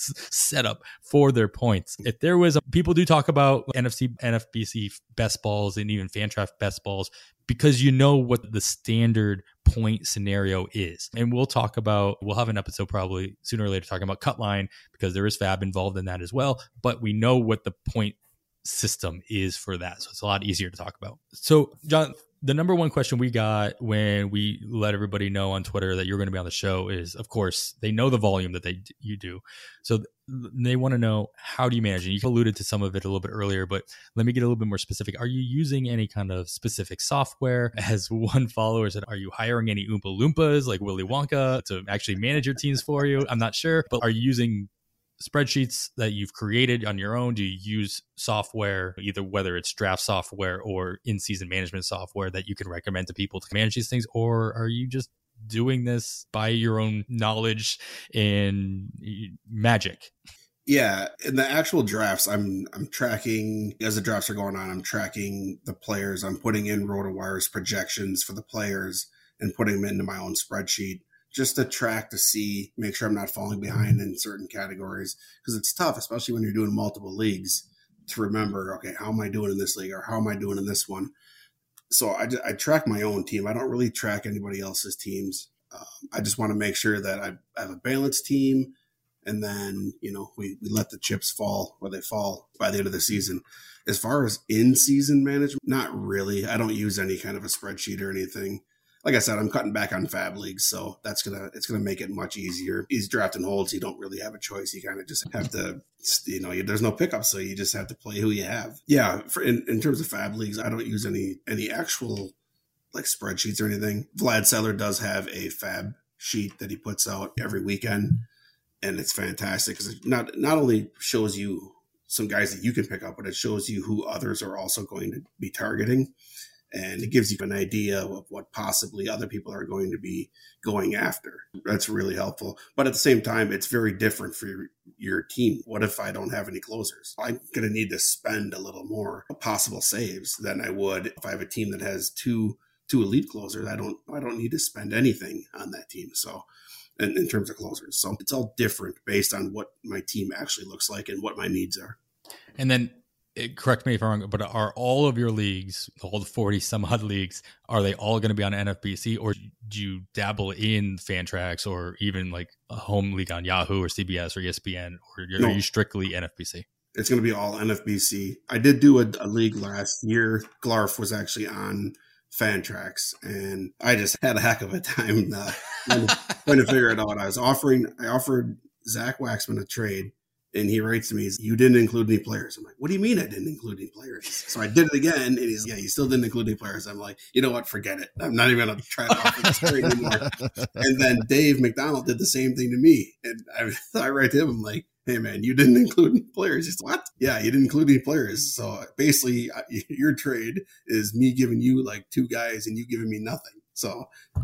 Speaker 1: setup for their points. If there was a, people do talk about N F C, N F B C best balls and even Fantraft best balls, because you know what the standard point scenario is. And we'll talk about, we'll have an episode probably sooner or later talking about cut line, because there is Fab involved in that as well. But we know what the point system is for that. So it's a lot easier to talk about. So John, the number one question we got when we let everybody know on Twitter that you're going to be on the show is, of course, they know the volume that they you do. So they want to know, how do you manage it? You alluded to some of it a little bit earlier, but let me get a little bit more specific. Are you using any kind of specific software? As one follower said, are you hiring any Oompa Loompas like Willy Wonka to actually manage your teams for you? I'm not sure, but are you using spreadsheets that you've created on your own? Do you use software, either whether it's draft software or in-season management software that you can recommend to people to manage these things? Or are you just doing this by your own knowledge and magic?
Speaker 3: Yeah, in the actual drafts, I'm I'm tracking, as the drafts are going on, I'm tracking the players. I'm putting in RotoWire's projections for the players and putting them into my own spreadsheet, just to track to see, make sure I'm not falling behind in certain categories, because it's tough, especially when you're doing multiple leagues, to remember, okay, how am I doing in this league, or how am I doing in this one? So I, I track my own team. I don't really track anybody else's teams. Um, I just want to make sure that I have a balanced team, and then, you know, we, we let the chips fall where they fall by the end of the season. As far as in-season management, not really. I don't use any kind of a spreadsheet or anything. like I said, I'm cutting back on fab leagues, so that's gonna it's gonna make it much easier. He's drafting holds. You don't really have a choice. You kind of just have to, you know, there's no pickup, so you just have to play who you have. Yeah, for, in, in terms of fab leagues, I don't use any any actual like spreadsheets or anything. Vlad Seller does have a fab sheet that he puts out every weekend, and it's fantastic because it not not only shows you some guys that you can pick up, but it shows you who others are also going to be targeting. And it gives you an idea of what possibly other people are going to be going after. That's really helpful. But at the same time, it's very different for your, your team. What if I don't have any closers? I'm going to need to spend a little more possible saves than I would if I have a team that has two two elite closers. I don't I don't need to spend anything on that team. So in, in terms of closers. So it's all different based on what my team actually looks like and what my needs are.
Speaker 1: And then correct me if I'm wrong, but are all of your leagues, all the forty some odd leagues, are they all going to be on N F B C, or do you dabble in Fantrax or even like a home league on Yahoo or C B S or E S P N, or are
Speaker 3: No.
Speaker 1: you strictly N F B C?
Speaker 3: It's going to be all N F B C. I did do a, a league last year. Glarf was actually on Fantrax, and I just had a heck of a time uh, trying, to, trying to figure it out. I was offering, I offered Zach Waxman a trade. And he writes to me, you didn't include any players. I'm like, what do you mean I didn't include any players? So I did it again. And he's yeah, you still didn't include any players. I'm like, you know what? Forget it. I'm not even going to try to offer this trade anymore. And then Dave McDonald did the same thing to me. And I, I write to him, I'm like, hey, man, you didn't include any players. He's like, what? Yeah, you didn't include any players. So basically, your trade is me giving you like two guys and you giving me nothing. So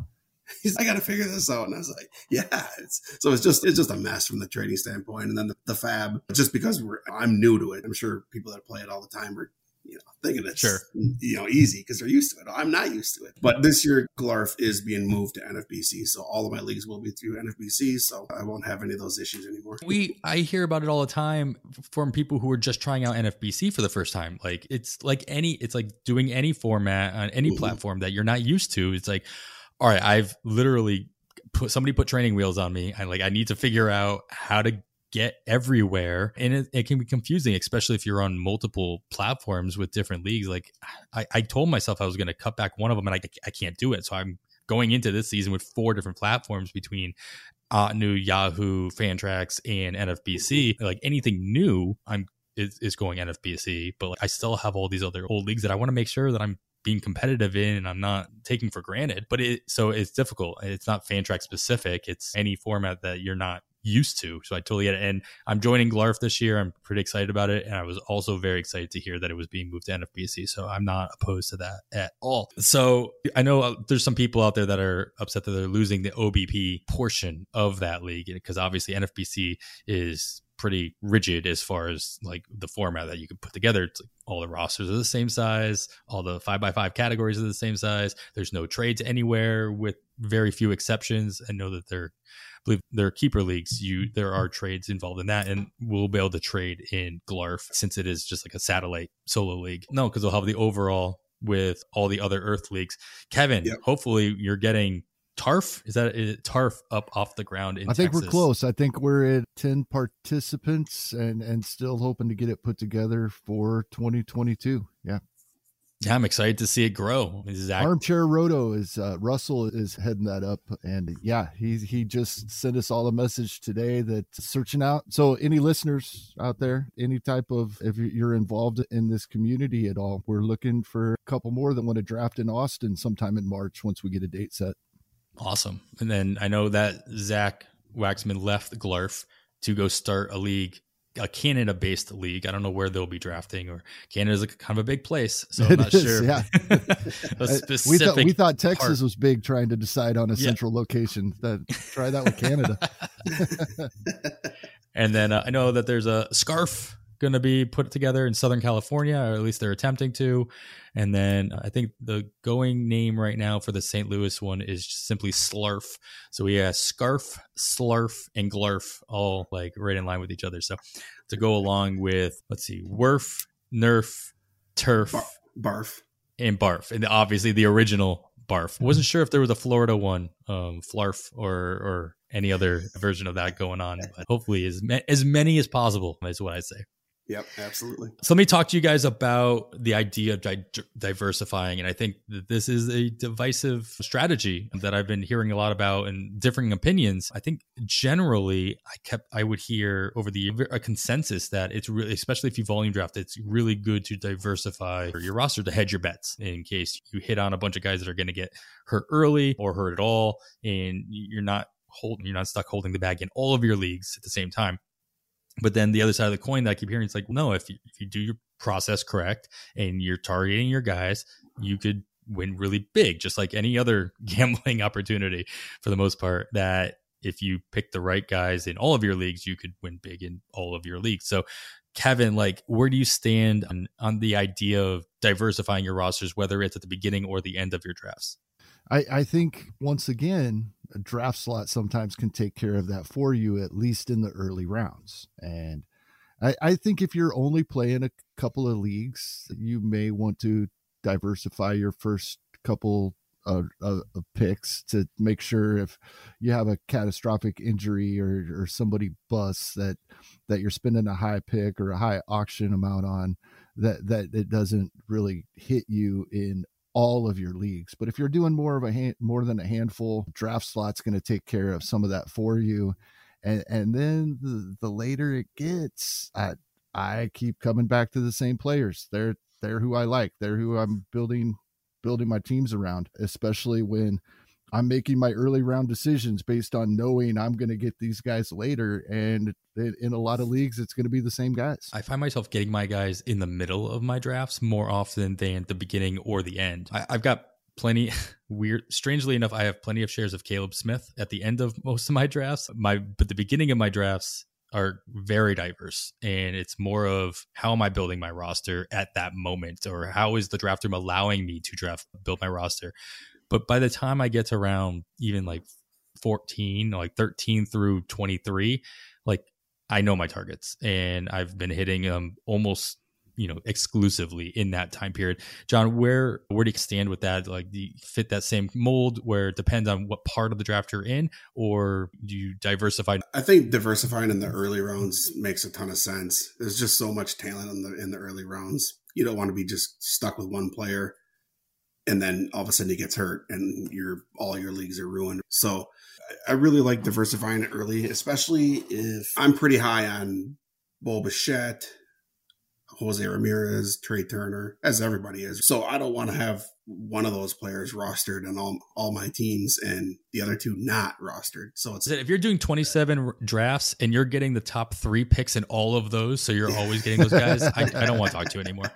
Speaker 3: he's like, I got to figure this out. And I was like, yeah. It's, so it's just it's just a mess from the trading standpoint. And then the, the fab, just because we're I'm new to it, I'm sure people that play it all the time are, you know, thinking it's
Speaker 1: sure.
Speaker 3: you know easy because they're used to it. I'm not used to it. But this year, Glarf is being moved to N F B C. So all of my leagues will be through N F B C. So I won't have any of those issues anymore.
Speaker 1: We I hear about it all the time from people who are just trying out N F B C for the first time. Like it's like any it's like doing any format on any mm-hmm. platform that you're not used to. It's like, all right, I've literally put somebody put training wheels on me. I like I need to figure out how to get everywhere, and it, it can be confusing, especially if you're on multiple platforms with different leagues. Like I, I told myself I was going to cut back one of them, and I, I can't do it. So I'm going into this season with four different platforms between Otnu, Yahoo, Fantrax, and N F B C. Like anything new, I'm is, is going N F B C, but like, I still have all these other old leagues that I want to make sure that I'm being competitive in and I'm not taking for granted. But it so it's difficult. It's not Fantrax specific. It's any format that you're not used to. So I totally get it. And I'm joining Glarf this year. I'm pretty excited about it. And I was also very excited to hear that it was being moved to N F B C. So I'm not opposed to that at all. So I know there's some people out there that are upset that they're losing the O B P portion of that league, because obviously N F B C is pretty rigid as far as like the format that you can put together. It's like all the rosters are the same size, all the five by five categories are the same size. There's no trades anywhere with very few exceptions. I know that they're I believe they're keeper leagues. You there are trades involved in that, and we'll be able to trade in Glarf since it is just like a satellite solo league. No, because they'll have the overall with all the other Earth leagues. Kevin, yep. Hopefully you're getting T A R F. Is that is T A R F up off the ground in
Speaker 2: I think
Speaker 1: Texas?
Speaker 2: We're close. I think we're at ten participants and and still hoping to get it put together for twenty twenty-two. Yeah.
Speaker 1: Yeah, I'm excited to see it grow. Exactly.
Speaker 2: Armchair Roto is uh, Russell is heading that up, and yeah, he he just sent us all a message today that searching out. So any listeners out there, any type of if you're involved in this community at all, we're looking for a couple more that want to draft in Austin sometime in March once we get a date set.
Speaker 1: Awesome. And then I know that Zach Waxman left Glarf to go start a league, a Canada-based league. I don't know where they'll be drafting, or Canada's a, kind of a big place, so I'm
Speaker 2: it
Speaker 1: not
Speaker 2: is,
Speaker 1: sure.
Speaker 2: Yeah.
Speaker 1: a specific
Speaker 2: we thought we thought Texas
Speaker 1: part.
Speaker 2: was big, trying to decide on a
Speaker 1: yeah.
Speaker 2: central location. That try that with Canada.
Speaker 1: And then uh, I know that there's a scarf going to be put together in Southern California, or at least they're attempting to. And then I think the going name right now for the Saint Louis one is simply Slarf. So we have Scarf, Slarf, and Glarf all like right in line with each other. So to go along with, let's see, Werf, Nerf, Turf,
Speaker 3: Bar- Barf,
Speaker 1: and Barf. And obviously the original Barf. Wasn't sure if there was a Florida one, um, Flarf, or or any other version of that going on. But hopefully as, ma- as many as possible is what I say.
Speaker 3: Yep, absolutely.
Speaker 1: So let me talk to you guys about the idea of di- diversifying. And I think that this is a divisive strategy that I've been hearing a lot about and differing opinions. I think generally I kept, I would hear over the year a consensus that it's really, especially if you volume draft, it's really good to diversify your roster to hedge your bets in case you hit on a bunch of guys that are going to get hurt early or hurt at all. And you're not holding, you're not stuck holding the bag in all of your leagues at the same time. But then the other side of the coin that I keep hearing is like, no, if you, if you do your process correct and you're targeting your guys, you could win really big, just like any other gambling opportunity for the most part, that if you pick the right guys in all of your leagues, you could win big in all of your leagues. So Kevin, like, where do you stand on, on the idea of diversifying your rosters, whether it's at the beginning or the end of your drafts?
Speaker 2: I, I think, once again, a draft slot sometimes can take care of that for you, at least in the early rounds. And I, I think if you're only playing a couple of leagues, you may want to diversify your first couple of, of, of picks to make sure if you have a catastrophic injury or, or somebody busts that, that you're spending a high pick or a high auction amount on, that, that it doesn't really hit you in all of your leagues. But if you're doing more of a hand, more than a handful, draft slot's going to take care of some of that for you. And and then the, the later it gets, I I keep coming back to the same players. They're they're who I like. They're who I'm building building my teams around, especially when I'm making my early round decisions based on knowing I'm going to get these guys later. And in a lot of leagues, it's going to be the same guys.
Speaker 1: I find myself getting my guys in the middle of my drafts more often than the beginning or the end. I, I've got plenty weird, strangely enough, I have plenty of shares of Caleb Smith at the end of most of my drafts. My, but the beginning of my drafts are very diverse, and it's more of how am I building my roster at that moment, or how is the draft room allowing me to draft, build my roster. But by the time I get to around even like fourteen, like thirteen through twenty-three, like I know my targets and I've been hitting them almost, you know, exclusively in that time period. John, where, where do you stand with that? Like, do you fit that same mold where it depends on what part of the draft you're in, or do you diversify?
Speaker 3: I think diversifying in the early rounds makes a ton of sense. There's just so much talent in the, in the early rounds. You don't want to be just stuck with one player and then all of a sudden he gets hurt and your all your leagues are ruined. So I really like diversifying it early, especially if I'm pretty high on Bo Bichette, Jose Ramirez, Trey Turner, as everybody is. So I don't want to have one of those players rostered on all, all my teams and the other two not rostered. So it's
Speaker 1: if you're doing twenty-seven drafts and you're getting the top three picks in all of those, so you're always getting those guys, I, I don't want to talk to you anymore.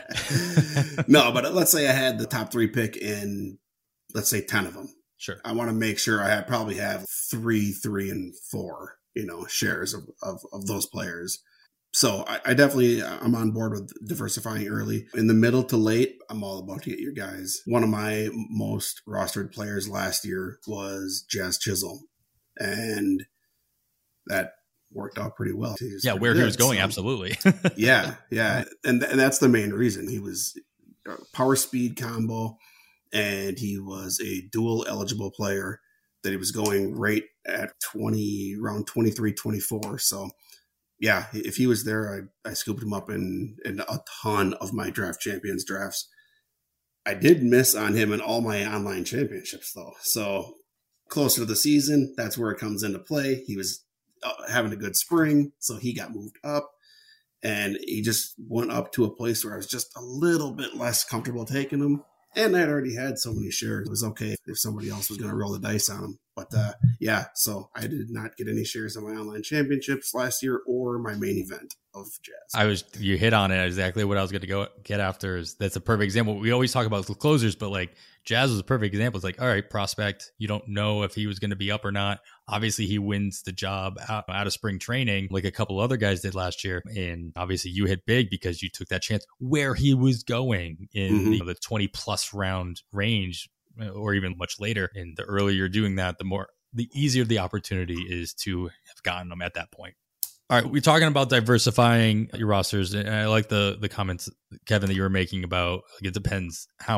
Speaker 3: No, but let's say I had the top three pick in, let's say ten of them.
Speaker 1: Sure.
Speaker 3: I want to make sure I have, probably have three, three, and four, you know, shares of, of, of those players. So I, I definitely, I'm on board with diversifying early. In the middle to late, I'm all about to get your guys. One of my most rostered players last year was Jazz Chisholm, and that worked out pretty well. He
Speaker 1: yeah, where
Speaker 3: good,
Speaker 1: he was going,
Speaker 3: so.
Speaker 1: Absolutely.
Speaker 3: yeah, yeah. And, th- and that's the main reason. He was a power speed combo, and he was a dual eligible player that he was going right at twenty, around twenty-three, twenty-four. So yeah, if he was there, I, I scooped him up in, in a ton of my Draft Champions drafts. I did miss on him in all my online championships, though. So closer to the season, that's where it comes into play. He was uh, having a good spring, so he got moved up. And he just went up to a place where I was just a little bit less comfortable taking him. And I'd already had so many shares. It was okay if somebody else was going to roll the dice on him. But uh, yeah, so I did not get any shares in my online championships last year or my main event of Jazz.
Speaker 1: I was, you hit on it exactly what I was going to go get after. Is that's a perfect example. We always talk about the closers, but like Jazz was a perfect example. It's like, all right, prospect, you don't know if he was going to be up or not. Obviously, he wins the job out, out of spring training, like a couple other guys did last year. And obviously, you hit big because you took that chance where he was going in mm-hmm. the, the twenty plus round range, or even much later. And the earlier you're doing that, the more, the easier the opportunity is to have gotten them at that point. All right, we're talking about diversifying your rosters, and I like the the comments, Kevin, that you were making about like, it depends how many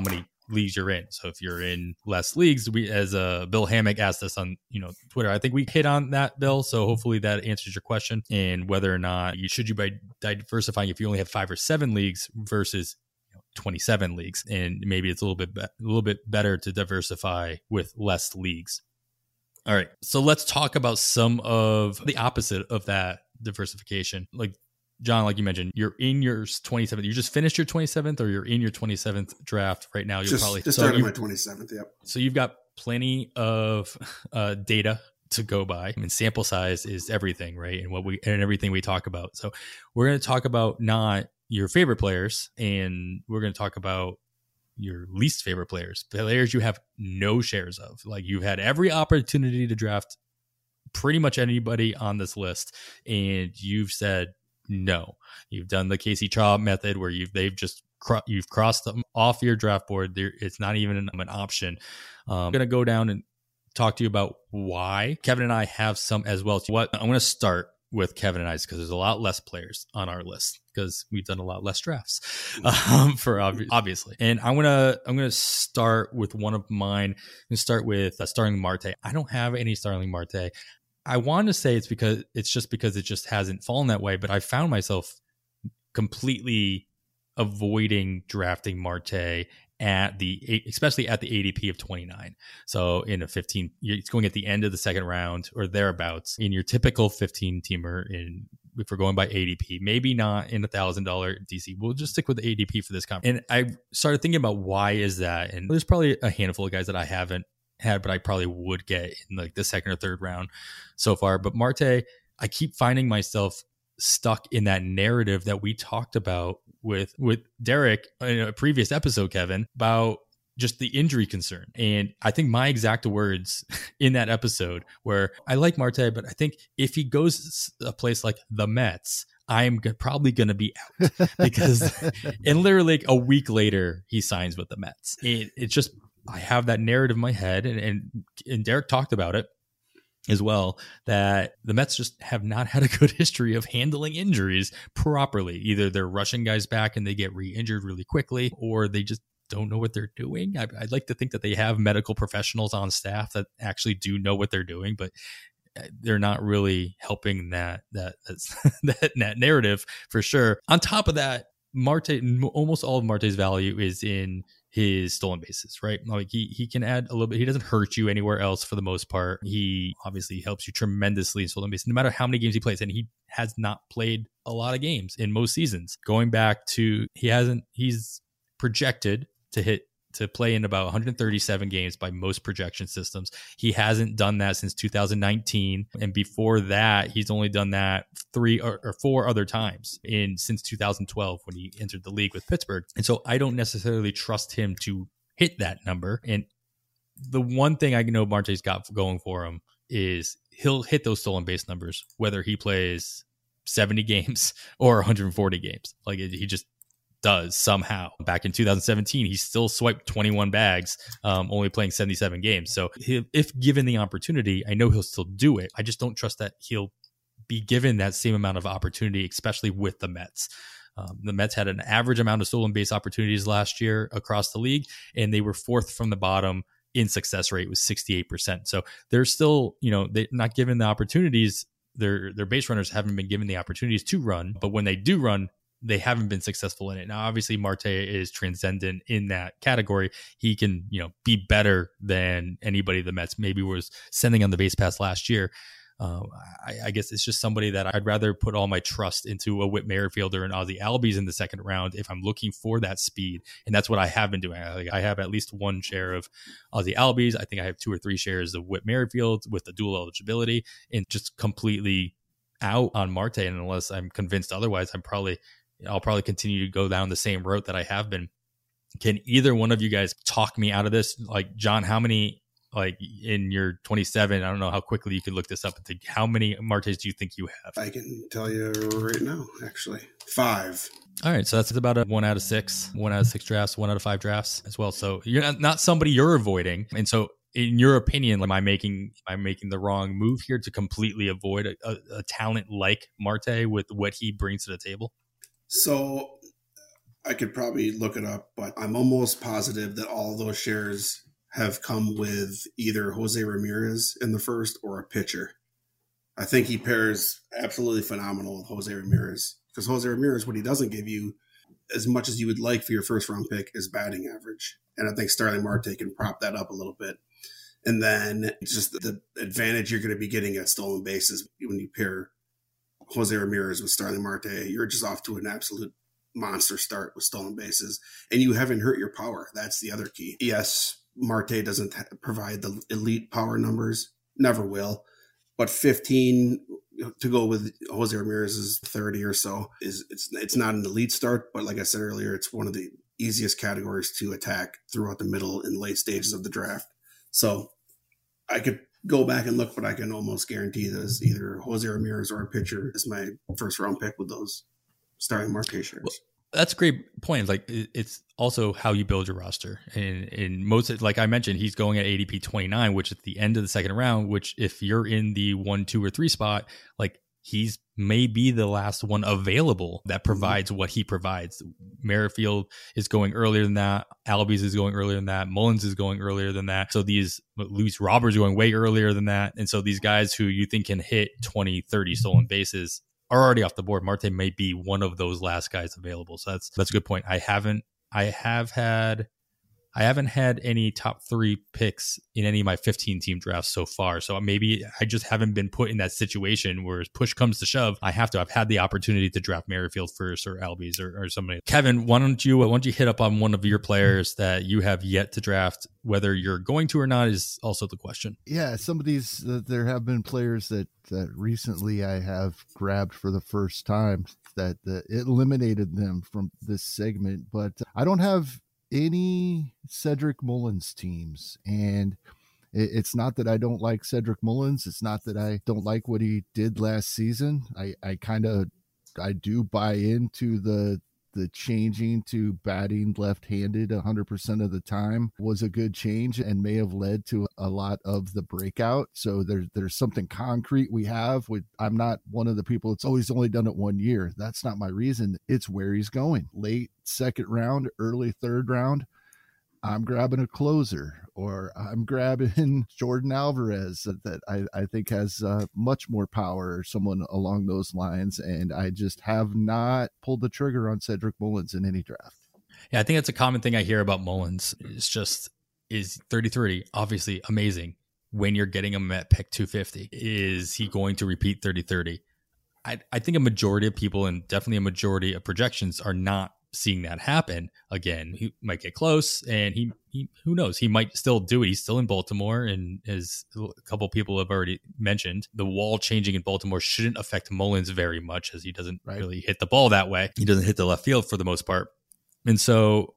Speaker 1: leagues you're in. So if you're in less leagues, we, as uh, Bill Hammock asked us on, you know, Twitter, I think we hit on that, Bill. So hopefully that answers your question, and whether or not you should you by diversifying if you only have five or seven leagues versus twenty-seven leagues, and maybe it's a little bit be- a little bit better to diversify with less leagues. All right, so let's talk about some of the opposite of that diversification. Like John, like you mentioned, you're in your twenty-seventh. You just finished your twenty-seventh, or you're in your twenty-seventh draft right now. You're
Speaker 3: just,
Speaker 1: probably
Speaker 3: just
Speaker 1: so
Speaker 3: started
Speaker 1: you,
Speaker 3: my twenty-seventh. Yep.
Speaker 1: So you've got plenty of uh, data to go by. I mean, sample size is everything, right? And what we and everything we talk about. So we're going to talk about not your favorite players, and we're going to talk about your least favorite players, players you have no shares of. Like, you've had every opportunity to draft pretty much anybody on this list, and you've said no. You've done the Casey Traub method where you've they've just cro- you've crossed them off your draft board. There, it's not even an, an option. Um, I'm going to go down and talk to you about why. Kevin and I have some as well. So what I'm going to start with Kevin and I's, because there's a lot less players on our list because we've done a lot less drafts, um, for ob- obviously. And I'm gonna I'm gonna start with one of mine. I'm gonna start with uh, Starling Marte. I don't have any Starling Marte. I want to say it's because it's just because it just hasn't fallen that way. But I found myself completely avoiding drafting Marte at the, especially at the A D P of twenty-nine. So in a fifteen, it's going at the end of the second round or thereabouts in your typical fifteen teamer. In if we're going by A D P, maybe not in a thousand dollar D C. We'll just stick with the A D P for this conference. And I started thinking about why is that? And there's probably a handful of guys that I haven't had, but I probably would get in like the second or third round so far. But Marte, I keep finding myself stuck in that narrative that we talked about with with Derek in a previous episode, Kevin, about just the injury concern. And I think my exact words in that episode were, I like Marte, but I think if he goes a place like the Mets, I'm g- probably going to be out because, and literally like a week later, he signs with the Mets. It, it's just, I have that narrative in my head, and, and, and Derek talked about it as well, that the Mets just have not had a good history of handling injuries properly. Either they're rushing guys back and they get re-injured really quickly, or they just don't know what they're doing. I, I'd like to think that they have medical professionals on staff that actually do know what they're doing, but they're not really helping that that that, that narrative for sure. On top of that, Marte, almost all of Marte's value is in his stolen bases, right? Like he he can add a little bit. He doesn't hurt you anywhere else for the most part. He obviously helps you tremendously in stolen bases, no matter how many games he plays. And he has not played a lot of games in most seasons. Going back to, he hasn't, he's projected to hit, to play in about one hundred thirty-seven games by most projection systems. He hasn't done that since two thousand nineteen. And before that, he's only done that three or, or four other times in since two thousand twelve when he entered the league with Pittsburgh. And so I don't necessarily trust him to hit that number. And the one thing I know Marte's got going for him is he'll hit those stolen base numbers, whether he plays seventy games or one hundred forty games. Like he just does somehow. Back in two thousand seventeen, he still swiped twenty-one bags, um, only playing seventy-seven games. So he, if given the opportunity, I know he'll still do it. I just don't trust that he'll be given that same amount of opportunity, especially with the Mets. Um, the Mets had an average amount of stolen base opportunities last year across the league, and they were fourth from the bottom in success rate with sixty-eight percent. So they're still, you know, they're not given the opportunities. Their their base runners haven't been given the opportunities to run, but when they do run, they haven't been successful in it. Now, obviously, Marte is transcendent in that category. He can, you know, be better than anybody the Mets maybe was sending on the base pass last year. Uh, I, I guess it's just somebody that I'd rather put all my trust into a Whit Merrifield or an Ozzie Albies in the second round if I'm looking for that speed. And that's what I have been doing. I, I have at least one share of Ozzie Albies. I think I have two or three shares of Whit Merrifield with the dual eligibility, and just completely out on Marte. And unless I'm convinced otherwise, I'm probably I'll probably continue to go down the same route that I have been. Can either one of you guys talk me out of this? Like, John, how many, like in your twenty-seven, I don't know how quickly you could look this up. How many Martes do you think you have?
Speaker 3: I can tell you right now, actually. Five.
Speaker 1: All right. So that's about a one out of six, one out of six drafts, one out of five drafts as well. So you're not, not somebody you're avoiding. And so in your opinion, am I making, am I making the wrong move here to completely avoid a, a, a talent like Marte with what he brings to the table?
Speaker 3: So I could probably look it up, but I'm almost positive that all those shares have come with either Jose Ramirez in the first or a pitcher. I think he pairs absolutely phenomenal with Jose Ramirez, because Jose Ramirez, what he doesn't give you as much as you would like for your first round pick is batting average. And I think Starling Marte can prop that up a little bit. And then just the advantage you're going to be getting at stolen bases when you pair Jose Ramirez with Starling Marte, you're just off to an absolute monster start with stolen bases, and you haven't hurt your power. That's the other key. Yes, Marte doesn't ha- provide the elite power numbers, never will, but fifteen to go with Jose Ramirez's thirty or so is it's it's not an elite start, but like I said earlier, it's one of the easiest categories to attack throughout the middle and late stages of the draft. So I could go back and look, but I can almost guarantee that it's either Jose Ramirez or a pitcher is my first round pick with those Starling Marte shares.
Speaker 1: Well, that's a great point. Like, it's also how you build your roster. And in most, like I mentioned, he's going at A D P twenty-nine, which at the end of the second round, which if you're in the one, two, or three spot, like he's maybe the last one available that provides what he provides. Merrifield is going earlier than that. Albies is going earlier than that. Mullins is going earlier than that. So these Luis Roberts are going way earlier than that. And so these guys who you think can hit twenty, thirty stolen bases are already off the board. Marte may be one of those last guys available. So that's that's a good point. I haven't I have had I haven't had any top three picks in any of my fifteen team drafts so far. So maybe I just haven't been put in that situation where push comes to shove, I have to. I've had the opportunity to draft Merrifield first or Albies or, or somebody. Kevin, why don't you why don't you hit up on one of your players that you have yet to draft? Whether you're going to or not is also the question.
Speaker 2: Yeah, some of these, uh, there have been players that, that recently I have grabbed for the first time that uh, eliminated them from this segment, but I don't have any Cedric Mullins teams. And it, it's not that I don't like Cedric Mullins. It's not that I don't like what he did last season. I, I kind of, I do buy into the, the changing to batting left-handed one hundred percent of the time was a good change and may have led to a lot of the breakout. So there's there's something concrete we have. With I'm not one of the people that's always only done it one year. That's not my reason. It's where he's going. Late second round, early third round, I'm grabbing a closer, or I'm grabbing Jordan Alvarez that, that I, I think has uh, much more power, or someone along those lines. And I just have not pulled the trigger on Cedric Mullins in any draft.
Speaker 1: Yeah, I think that's a common thing I hear about Mullins. It's just, is thirty thirty obviously amazing when you're getting him at pick two fifty? Is he going to repeat thirty thirty? I, I think a majority of people, and definitely a majority of projections, are not seeing that happen again. He might get close, and he, he who knows, he might still do it. He's still in Baltimore, and as a couple of people have already mentioned, the wall changing in Baltimore shouldn't affect Mullins very much, as he doesn't right. really hit the ball that way. He doesn't hit the left field for the most part. And so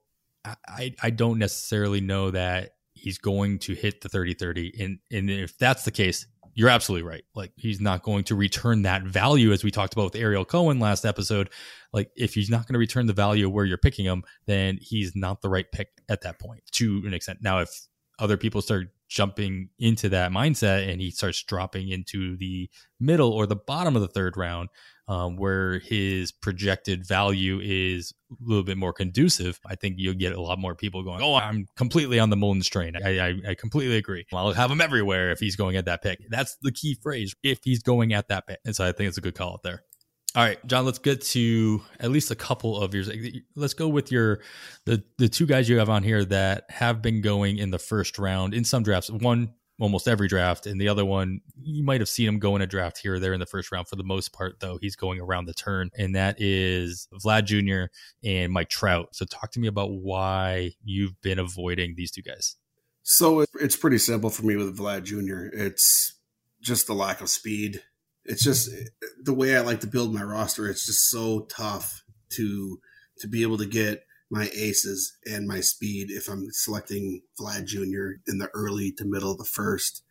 Speaker 1: I I don't necessarily know that he's going to hit the thirty thirty. And, and if that's the case, you're absolutely right. Like, he's not going to return that value, as we talked about with Ariel Cohen last episode. Like, if he's not going to return the value where you're picking him, then he's not the right pick at that point, to an extent. Now, if other people start jumping into that mindset and he starts dropping into the middle or the bottom of the third round, um, where his projected value is a little bit more conducive, I think you'll get a lot more people going, oh, I'm completely on the Mullins train. I, I, I completely agree. I'll have him everywhere if he's going at that pick. That's the key phrase, if he's going at that pick. And so I think it's a good call out there. All right, John, let's get to at least a couple of yours. Let's go with your the the two guys you have on here that have been going in the first round in some drafts. One, almost every draft, and the other one, you might have seen him go in a draft here or there in the first round. For the most part, though, he's going around the turn, and that is Vlad Junior and Mike Trout. So talk to me about why you've been avoiding these two guys.
Speaker 3: So it's pretty simple for me with Vlad Junior It's just the lack of speed. It's just the way I like to build my roster. It's just so tough to to be able to get my aces and my speed if I'm selecting Vlad Junior in the early to middle of the first.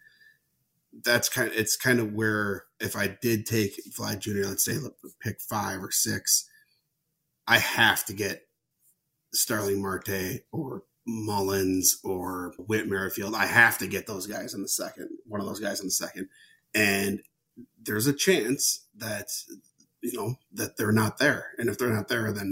Speaker 3: That's kind of, it's kind of where, if I did take Vlad Junior, let's say pick five or six, I have to get Starling Marte or Mullins or Whit Merrifield. I have to get those guys in the second, one of those guys in the second. And there's a chance that, you know, that they're not there. And if they're not there, then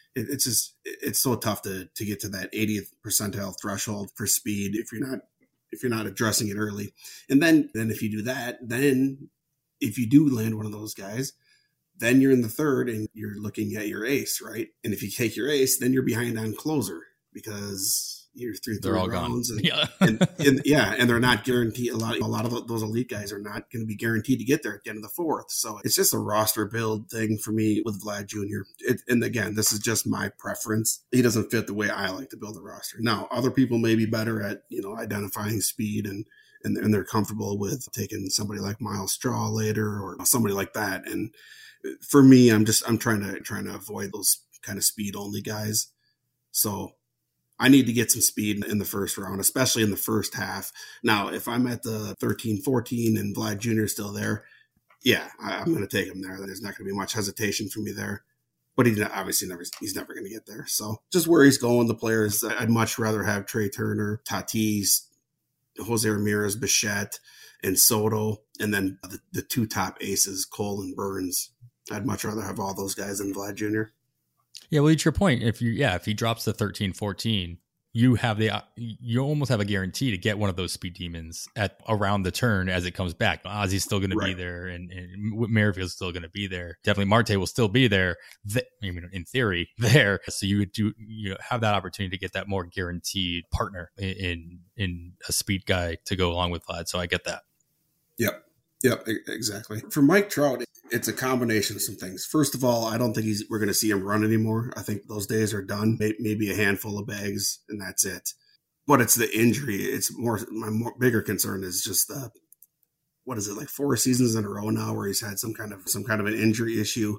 Speaker 3: it, it's just it's so tough to to get to that eightieth percentile threshold for speed if you're not if you're not addressing it early. And then then if you do that, then if you do land one of those guys, then you're in the third and you're looking at your ace, right? And if you take your ace, then you're behind on closer because you're through
Speaker 1: they're all
Speaker 3: rounds.
Speaker 1: gone.
Speaker 3: And,
Speaker 1: yeah.
Speaker 3: and, and yeah. And they're not guaranteed. A lot, a lot of those elite guys are not going to be guaranteed to get there at the end of the fourth. So it's just a roster build thing for me with Vlad Junior It, and again, this is just my preference. He doesn't fit the way I like to build a roster. Now, other people may be better at, you know, identifying speed and, and, and they're comfortable with taking somebody like Miles Straw later or somebody like that. And for me, I'm just, I'm trying to, trying to avoid those kind of speed only guys. So I need to get some speed in the first round, especially in the first half. Now, if I'm at the thirteen fourteen and Vlad Junior is still there, yeah, I, I'm going to take him there. There's not going to be much hesitation for me there. But he's not, obviously never, he's never going to get there. So just where he's going, the players, I'd much rather have Trey Turner, Tatis, Jose Ramirez, Bichette, and Soto, and then the, the two top aces, Cole and Burns. I'd much rather have all those guys than Vlad Junior
Speaker 1: Yeah, well, it's your point. If you, yeah, if he drops to thirteen fourteen, you have the, you almost have a guarantee to get one of those speed demons at around the turn as it comes back. Ozzy's still going to be there, and, and Merrifield's still going to be there. Definitely, Marte will still be there. The, I mean, in theory, there. So you would do, you know, have that opportunity to get that more guaranteed partner in in, in a speed guy to go along with Vlad. So I get that.
Speaker 3: Yep. Yep, exactly. For Mike Trout, it's a combination of some things. First of all, I don't think he's we're going to see him run anymore. I think those days are done. Maybe a handful of bags, and that's it. But it's the injury. It's more my more bigger concern is just the what is it like four seasons in a row now where he's had some kind of some kind of an injury issue,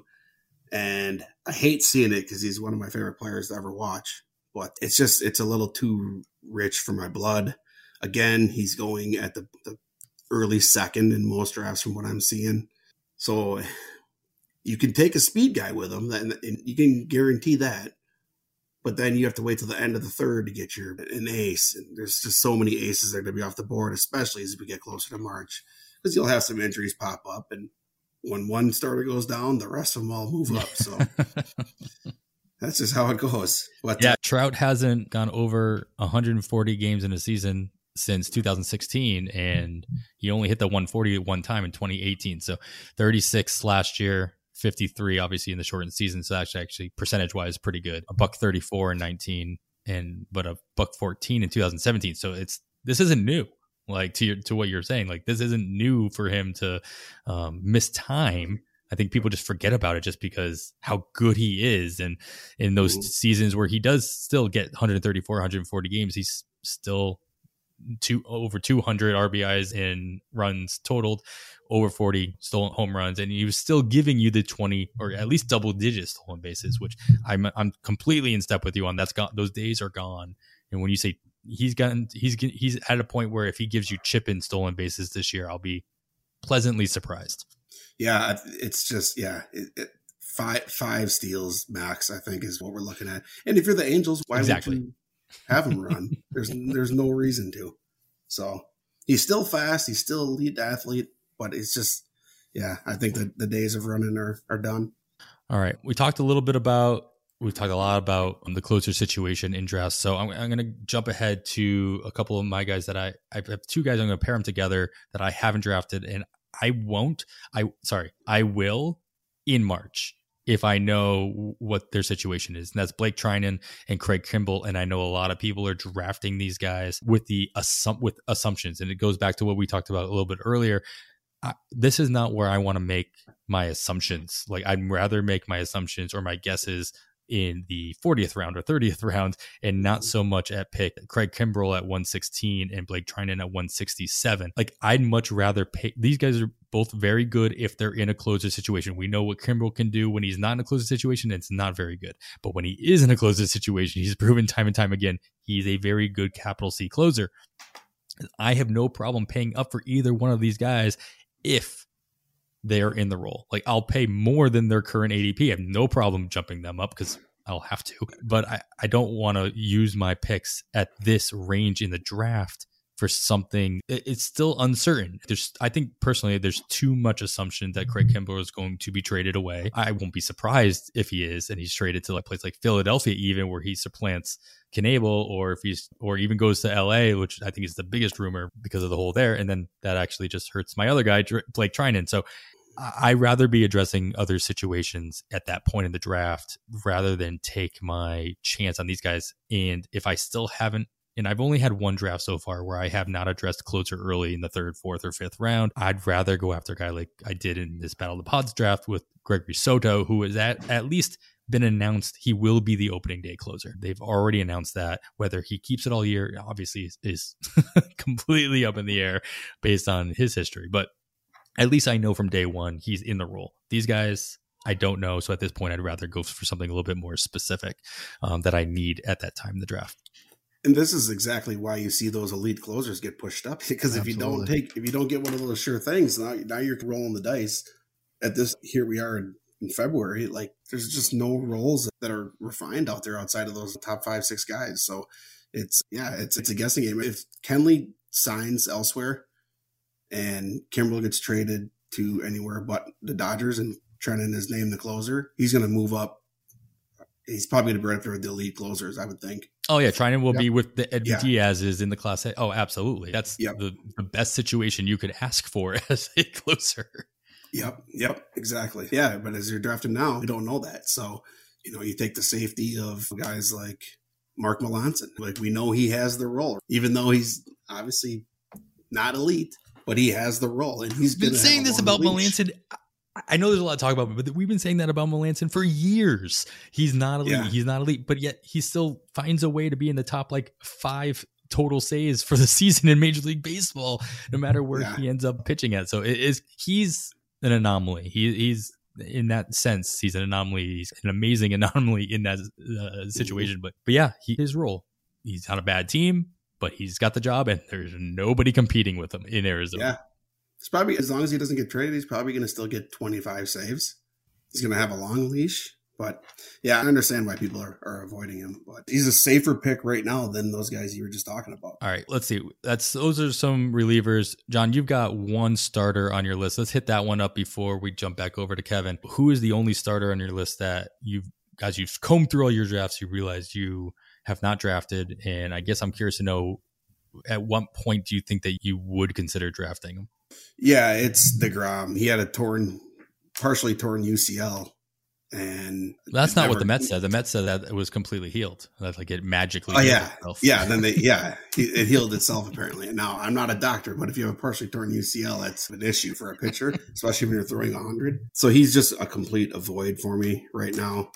Speaker 3: and I hate seeing it because he's one of my favorite players to ever watch. But it's just it's a little too rich for my blood. Again, he's going at the, the early second in most drafts from what I'm seeing. So you can take a speed guy with him and you can guarantee that, but then you have to wait till the end of the third to get your an ace. And there's just so many aces that are going to be off the board, especially as we get closer to March, because you'll have some injuries pop up. And when one starter goes down, the rest of them all move up. So that's just how it goes. But
Speaker 1: yeah,
Speaker 3: uh,
Speaker 1: Trout hasn't gone over one hundred forty games in a season since two thousand sixteen, and he only hit the one forty at one time in twenty eighteen. So thirty-six last year, fifty-three obviously in the shortened season. So that's actually percentage wise pretty good. A buck thirty-four in nineteen, and but a buck fourteen in two thousand seventeen. So it's this isn't new. Like to your, to what you're saying, like this isn't new for him to um, miss time. I think people just forget about it just because how good he is, and in those mm-hmm. seasons where he does still get one thirty-four, one forty games, he's still two over two hundred R B Is in runs totaled, over forty stolen home runs, and he was still giving you the twenty or at least double digit stolen bases, which I'm I'm completely in step with you on. That's gone. Those days are gone. And when you say he's gotten, he's he's at a point where if he gives you chip in stolen bases this year, I'll be pleasantly surprised.
Speaker 3: Yeah, it's just yeah, it, it, five five steals max I think is what we're looking at. And if you're the Angels, why
Speaker 1: exactly.
Speaker 3: would you have him run? There's there's no reason to. So he's still fast. He's still a elite athlete, but it's just, yeah, I think that the days of running are, are done.
Speaker 1: All right. We talked a little bit about, we've talked a lot about the closer situation in drafts. So I'm, I'm going to jump ahead to a couple of my guys that I, I have two guys. I'm going to pair them together that I haven't drafted, and I won't, I sorry, I will in March if I know what their situation is. And that's Blake Trinan and Craig Kimbrell. And I know a lot of people are drafting these guys with the assum- with assumptions. And it goes back to what we talked about a little bit earlier. I, this is not where I want to make my assumptions. Like I'd rather make my assumptions or my guesses in the fortieth round or thirtieth round, and not so much at pick Craig Kimbrell at one sixteen and Blake Trinan at one sixty-seven. Like I'd much rather pay. These guys are both very good if they're in a closer situation. We know what Kimbrell can do when he's not in a closer situation. It's not very good. But when he is in a closer situation, he's proven time and time again, he's a very good capital C closer. I have no problem paying up for either one of these guys if they are in the role. Like I'll pay more than their current A D P. I have no problem jumping them up because I'll have to, but I, I don't want to use my picks at this range in the draft for something. It's still uncertain. There's, I think personally, there's too much assumption that Craig Kimbrel is going to be traded away. I won't be surprised if he is, and he's traded to a place like Philadelphia, even where he supplants Knebel, or if he's, or even goes to L A, which I think is the biggest rumor because of the hole there. And then that actually just hurts my other guy, Blake Trinan. So I'd rather be addressing other situations at that point in the draft rather than take my chance on these guys. And if I still haven't, and I've only had one draft so far where I have not addressed closer early in the third, fourth, or fifth round, I'd rather go after a guy like I did in this Battle of the Pods draft with Gregory Soto, who is at, at least been announced he will be the opening day closer. They've already announced that. Whether he keeps it all year, obviously is, is completely up in the air based on his history. But at least I know from day one he's in the role. These guys, I don't know. So at this point, I'd rather go for something a little bit more specific um, that I need at that time in the draft.
Speaker 3: And this is exactly why you see those elite closers get pushed up, because if Absolutely. you don't take, if you don't get one of those sure things, now, now you're rolling the dice. At this, here we are in, in February, like there's just no roles that are refined out there outside of those top five, six guys. So it's, yeah, it's, it's a guessing game. If Kenley signs elsewhere and Kimbrel gets traded to anywhere but the Dodgers and Trinan is named the closer, he's going to move up. He's probably going to be right up there with the elite closers, I would think.
Speaker 1: Oh, yeah. Trinan will
Speaker 3: yep.
Speaker 1: be with the Ed
Speaker 3: yeah.
Speaker 1: Diaz is in the class A. Oh, absolutely. That's
Speaker 3: yep.
Speaker 1: the, the best situation you could ask for as a closer.
Speaker 3: Yep. Yep. Exactly. Yeah. But as you're drafting now, we don't know that. So, you know, you take the safety of guys like Mark Melancon. Like, we know he has the role, even though he's obviously not elite, but he has the role. And he's
Speaker 1: been saying this about Melancon. I know there's a lot to talk about, but we've been saying that about Melancon for years. He's not elite. Yeah. He's not elite, but yet he still finds a way to be in the top like five total saves for the season in Major League Baseball, no matter where yeah. he ends up pitching at. So it is, he's an anomaly. He, he's in that sense, he's an anomaly. He's an amazing anomaly in that uh, situation. Mm-hmm. But but yeah, he, his role. He's on a bad team, but he's got the job, and there's nobody competing with him in Arizona.
Speaker 3: Yeah. It's probably, as long as he doesn't get traded, he's probably going to still get twenty-five saves. He's going to have a long leash. But yeah, I understand why people are, are avoiding him. But he's a safer pick right now than those guys you were just talking about.
Speaker 1: All right, let's see. That's those are some relievers. John, you've got one starter on your list. Let's hit that one up before we jump back over to Kevin. Who is the only starter on your list that you've, guys, you've combed through all your drafts, you realize you have not drafted? And I guess I'm curious to know, at what point do you think that you would consider drafting him?
Speaker 3: Yeah, it's DeGrom. He had a torn, partially torn U C L. And
Speaker 1: that's not never, what the Mets said. The Mets said that it was completely healed. That like it magically.
Speaker 3: Oh yeah, itself. yeah. Then they yeah, it healed itself apparently. Now I'm not a doctor, but if you have a partially torn U C L, that's an issue for a pitcher, especially when you're throwing a hundred. So he's just a complete avoid for me right now,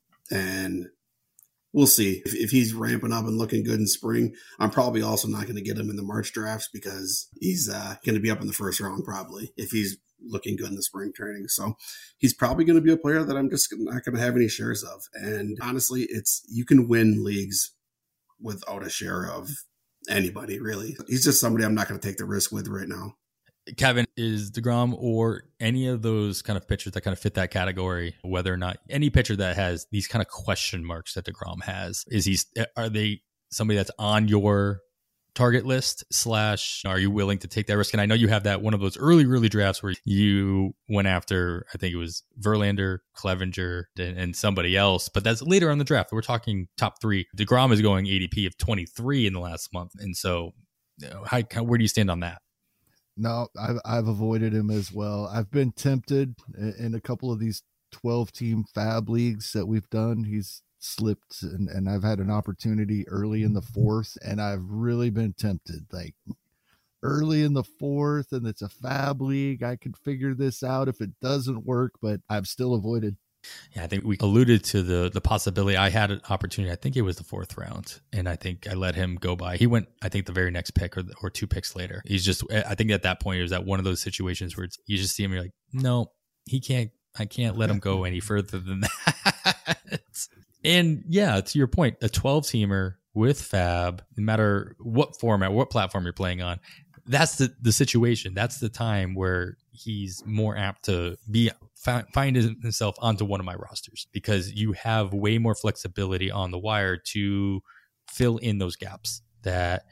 Speaker 3: and we'll see if, if he's ramping up and looking good in spring. I'm probably also not going to get him in the March drafts because he's uh, going to be up in the first round probably if he's looking good in the spring training. So he's probably going to be a player that I'm just not going to have any shares of. And honestly, it's, you can win leagues without a share of anybody, really. He's just somebody I'm not going to take the risk with right now.
Speaker 1: Kevin, is DeGrom or any of those kind of pitchers that kind of fit that category, whether or not any pitcher that has these kind of question marks that DeGrom has, is he, are they somebody that's on your target list, slash are you willing to take that risk? And I know you have that one of those early, early drafts where you went after, I think it was Verlander, Clevenger, and, and somebody else, but that's later on the draft. We're talking top three. DeGrom is going A D P of twenty-three in the last month. And so you know, how, how, where do you stand on that?
Speaker 2: No, I've, I've avoided him as well. I've been tempted in a couple of these twelve team fab leagues that we've done. He's slipped and, and I've had an opportunity early in the fourth and I've really been tempted, like early in the fourth, and it's a fab league. I could figure this out if it doesn't work, but I've still avoided.
Speaker 1: Yeah, I think we alluded to the the possibility. I had an opportunity. I think it was the fourth round, and I think I let him go by. He went, I think, the very next pick or or two picks later. He's just, I think at that point, it was at one of those situations where it's, you just see him, you're like, no, he can't, I can't let him go any further than that. And yeah, to your point, a twelve teamer with fab, no matter what format, what platform you're playing on, that's the, the situation. That's the time where he's more apt to be find himself onto one of my rosters, because you have way more flexibility on the wire to fill in those gaps that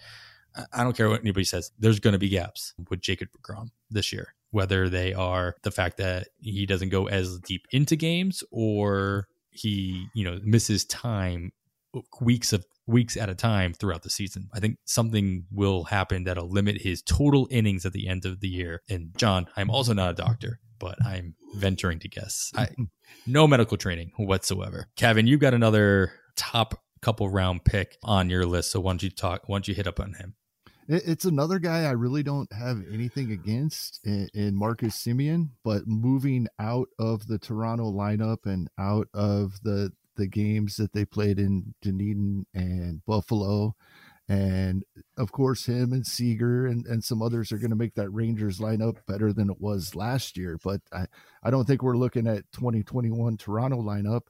Speaker 1: I don't care what anybody says. There's going to be gaps with Jacob deGrom this year, whether they are the fact that he doesn't go as deep into games or he, you know, misses time weeks of weeks at a time throughout the season. I think something will happen that'll limit his total innings at the end of the year. And John, I'm also not a doctor, but I'm venturing to guess. I, no medical training whatsoever. Kevin, you've got another top couple round pick on your list. So why don't you talk, why don't you hit up on him?
Speaker 2: It's another guy I really don't have anything against in, in Marcus Semien, but moving out of the Toronto lineup and out of the, the games that they played in Dunedin and Buffalo. And of course, him and Seager and, and some others are going to make that Rangers lineup better than it was last year. But I, I don't think we're looking at twenty twenty-one Toronto lineup.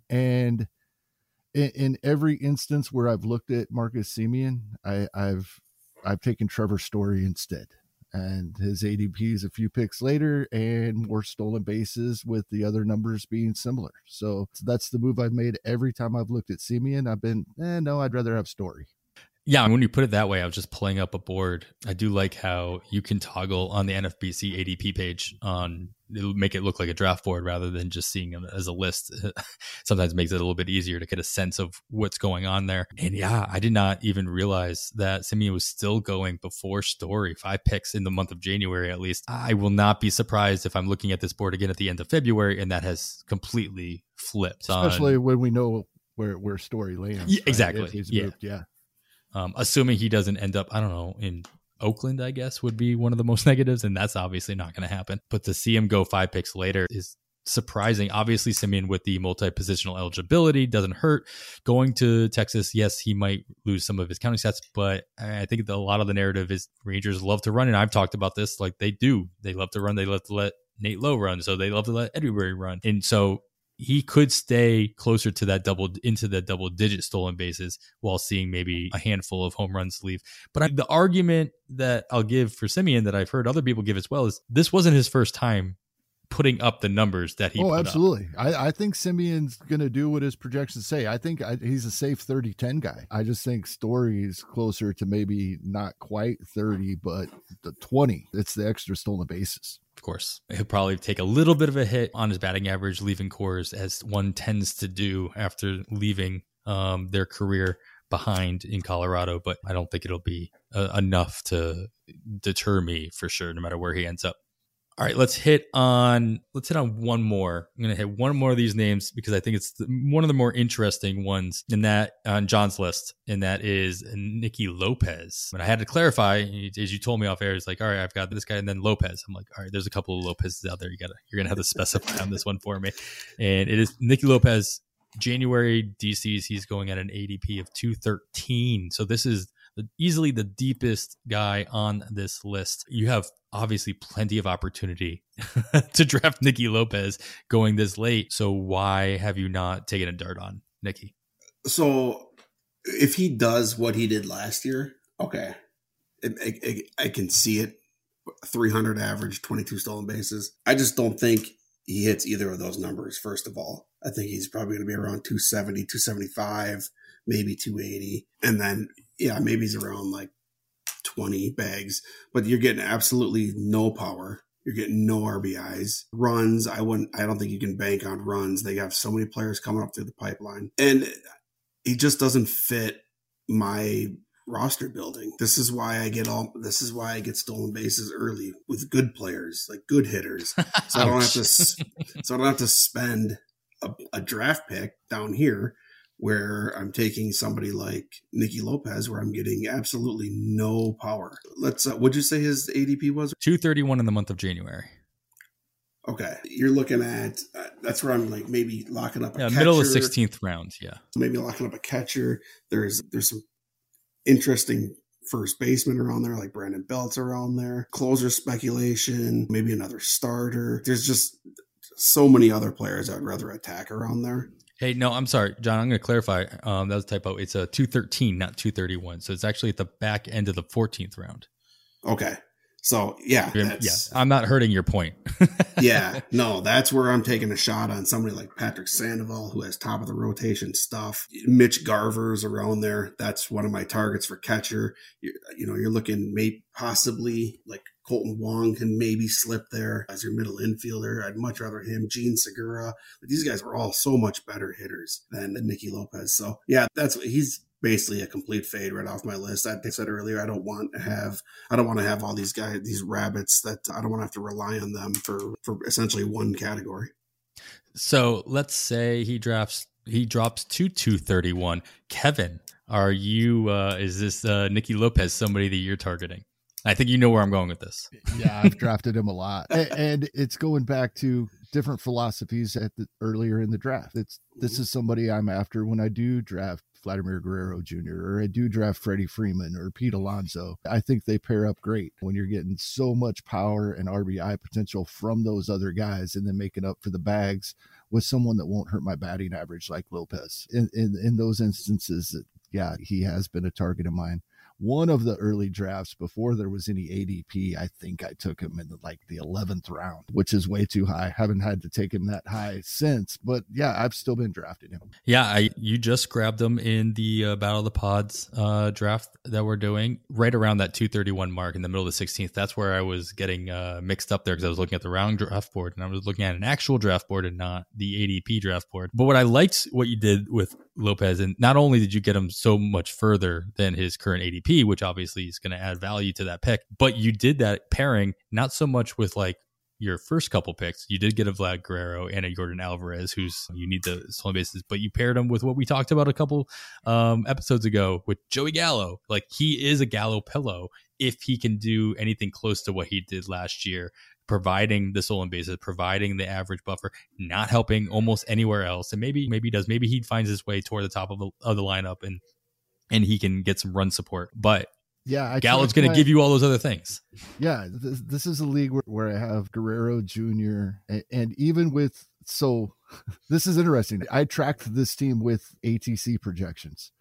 Speaker 2: And in, in every instance where I've looked at Marcus Semien, I, I've, I've taken Trevor Story instead, and his A D P is a few picks later and more stolen bases with the other numbers being similar. So that's the move I've made every time I've looked at Semien. I've been, eh, no, I'd rather have Story.
Speaker 1: Yeah, when you put it that way, I was just pulling up a board. I do like how you can toggle on the N F B C A D P page on, it'll make it look like a draft board rather than just seeing it as a list. Sometimes it makes it a little bit easier to get a sense of what's going on there. And yeah, I did not even realize that Semien was still going before Story, five picks in the month of January, at least. I will not be surprised if I'm looking at this board again at the end of February and that has completely flipped.
Speaker 2: Especially
Speaker 1: on,
Speaker 2: when we know where, where Story lands.
Speaker 1: Yeah, exactly.
Speaker 2: Right?
Speaker 1: Yeah.
Speaker 2: Moved, yeah.
Speaker 1: Um, assuming he doesn't end up, I don't know, in Oakland, I guess would be one of the most negatives. And that's obviously not going to happen. But to see him go five picks later is surprising. Obviously, Semien with the multi-positional eligibility doesn't hurt. Going to Texas, yes, he might lose some of his counting stats, but I think that a lot of the narrative is Rangers love to run. And I've talked about this like they do. They love to run. They love to let Nate Lowe run. So they love to let Edward run. And so he could stay closer to that double into the double digit stolen bases while seeing maybe a handful of home runs leave. But I, the argument that I'll give for Semien that I've heard other people give as well is this wasn't his first time putting up the numbers that he
Speaker 2: oh
Speaker 1: put
Speaker 2: absolutely
Speaker 1: up.
Speaker 2: I, I think Semien's gonna do what his projections say. I think I, he's a safe thirty ten guy. I just think Story's closer to maybe not quite thirty but the twenty. It's the extra stolen bases.
Speaker 1: Of course, he'll probably take a little bit of a hit on his batting average leaving Coors, as one tends to do after leaving um, their career behind in Colorado, but I don't think it'll be uh, enough to deter me for sure, no matter where he ends up. All right, let's hit on let's hit on one more. I'm going to hit one more of these names because I think it's the, one of the more interesting ones in that on John's list, and that is Nicky Lopez. And I had to clarify, as you told me off air, it's like, all right, I've got this guy and then Lopez. I'm like, all right, there's a couple of Lopez's out there. You gotta you're gonna have to specify on this one for me. And it is Nicky Lopez. January D Cs, he's going at an A D P of two thirteen. So this is the, easily the deepest guy on this list. You have obviously plenty of opportunity to draft Nicky Lopez going this late. So why have you not taken a dart on Nicky?
Speaker 3: So if he does what he did last year, okay, it, it, it, I can see it. three hundred average, twenty-two stolen bases. I just don't think he hits either of those numbers, first of all. I think he's probably going to be around two seventy, two seventy-five, maybe two eighty. And then, yeah, maybe he's around like twenty bags, but you're getting absolutely no power. You're getting no R B Is. Runs, I wouldn't, I don't think you can bank on runs. They have so many players coming up through the pipeline. And he just doesn't fit my roster building. This is why I get all, this is why I get stolen bases early with good players, like good hitters. So I don't have to, so I don't have to spend a, a draft pick down here where I'm taking somebody like Nicky Lopez, where I'm getting absolutely no power. Let's, uh, what'd you say his A D P was?
Speaker 1: two thirty-one in the month of January.
Speaker 3: Okay. You're looking at, uh, that's where I'm like maybe locking up a
Speaker 1: yeah,
Speaker 3: catcher.
Speaker 1: Middle of sixteenth round. Yeah.
Speaker 3: Maybe locking up a catcher. There's, there's some interesting first baseman around there, like Brandon Belt's around there. Closer speculation, maybe another starter. There's just so many other players I'd rather attack around there.
Speaker 1: Hey, no, I'm sorry, John. I'm going to clarify. Um, that was a typo. It's a two thirteen, not two thirty-one. So it's actually at the back end of the fourteenth round.
Speaker 3: Okay. So yeah, that's,
Speaker 1: yeah, I'm not hurting your point.
Speaker 3: yeah, no, that's where I'm taking a shot on somebody like Patrick Sandoval, who has top of the rotation stuff. Mitch Garver's around there. That's one of my targets for catcher. You, you know, you're looking maybe possibly like Colton Wong can maybe slip there as your middle infielder. I'd much rather him. Gene Segura. These guys are all so much better hitters than Nicky Lopez. So yeah, that's what he's basically a complete fade right off my list. I said earlier, I don't want to have, I don't want to have all these guys, these rabbits that I don't want to have to rely on them for, for essentially one category.
Speaker 1: So let's say he drafts, he drops to two thirty-one. Kevin, are you, uh, is this uh, Nicky Lopez somebody that you're targeting? I think you know where I'm going with this.
Speaker 2: Yeah, I've drafted him a lot. And, and it's going back to different philosophies at the earlier in the draft. It's, this is somebody I'm after when I do draft Vladimir Guerrero Junior or I do draft Freddie Freeman or Pete Alonso. I think they pair up great when you're getting so much power and R B I potential from those other guys and then making up for the bags with someone that won't hurt my batting average like Lopez. In, in, in those instances, yeah, he has been a target of mine. One of the early drafts before there was any A D P, I think I took him in the, like the eleventh round, which is way too high. Haven't had to take him that high since, but yeah, I've still been drafting him.
Speaker 1: Yeah, I you just grabbed him in the uh, Battle of the Pods uh, draft that we're doing right around that two thirty-one mark in the middle of the sixteenth. That's where I was getting uh, mixed up there because I was looking at the round draft board and I was looking at an actual draft board and not the A D P draft board. But what I liked what you did with Lopez, and not only did you get him so much further than his current A D P, which obviously is going to add value to that pick, but you did that pairing not so much with like your first couple picks. You did get a Vlad Guerrero and a Jordan Alvarez, who's you need the stolen bases, but you paired him with what we talked about a couple um, episodes ago with Joey Gallo. Like he is a Gallo pillow if he can do anything close to what he did last year, providing the stolen bases, providing the average buffer, not helping almost anywhere else. And maybe, maybe he does, maybe he finds his way toward the top of the, of the lineup and, and he can get some run support, but
Speaker 2: yeah, I
Speaker 1: Gallo's going to give you all those other things.
Speaker 2: Yeah. This, this is a league where, where I have Guerrero Junior and, and even with, so this is interesting. I tracked this team with A T C projections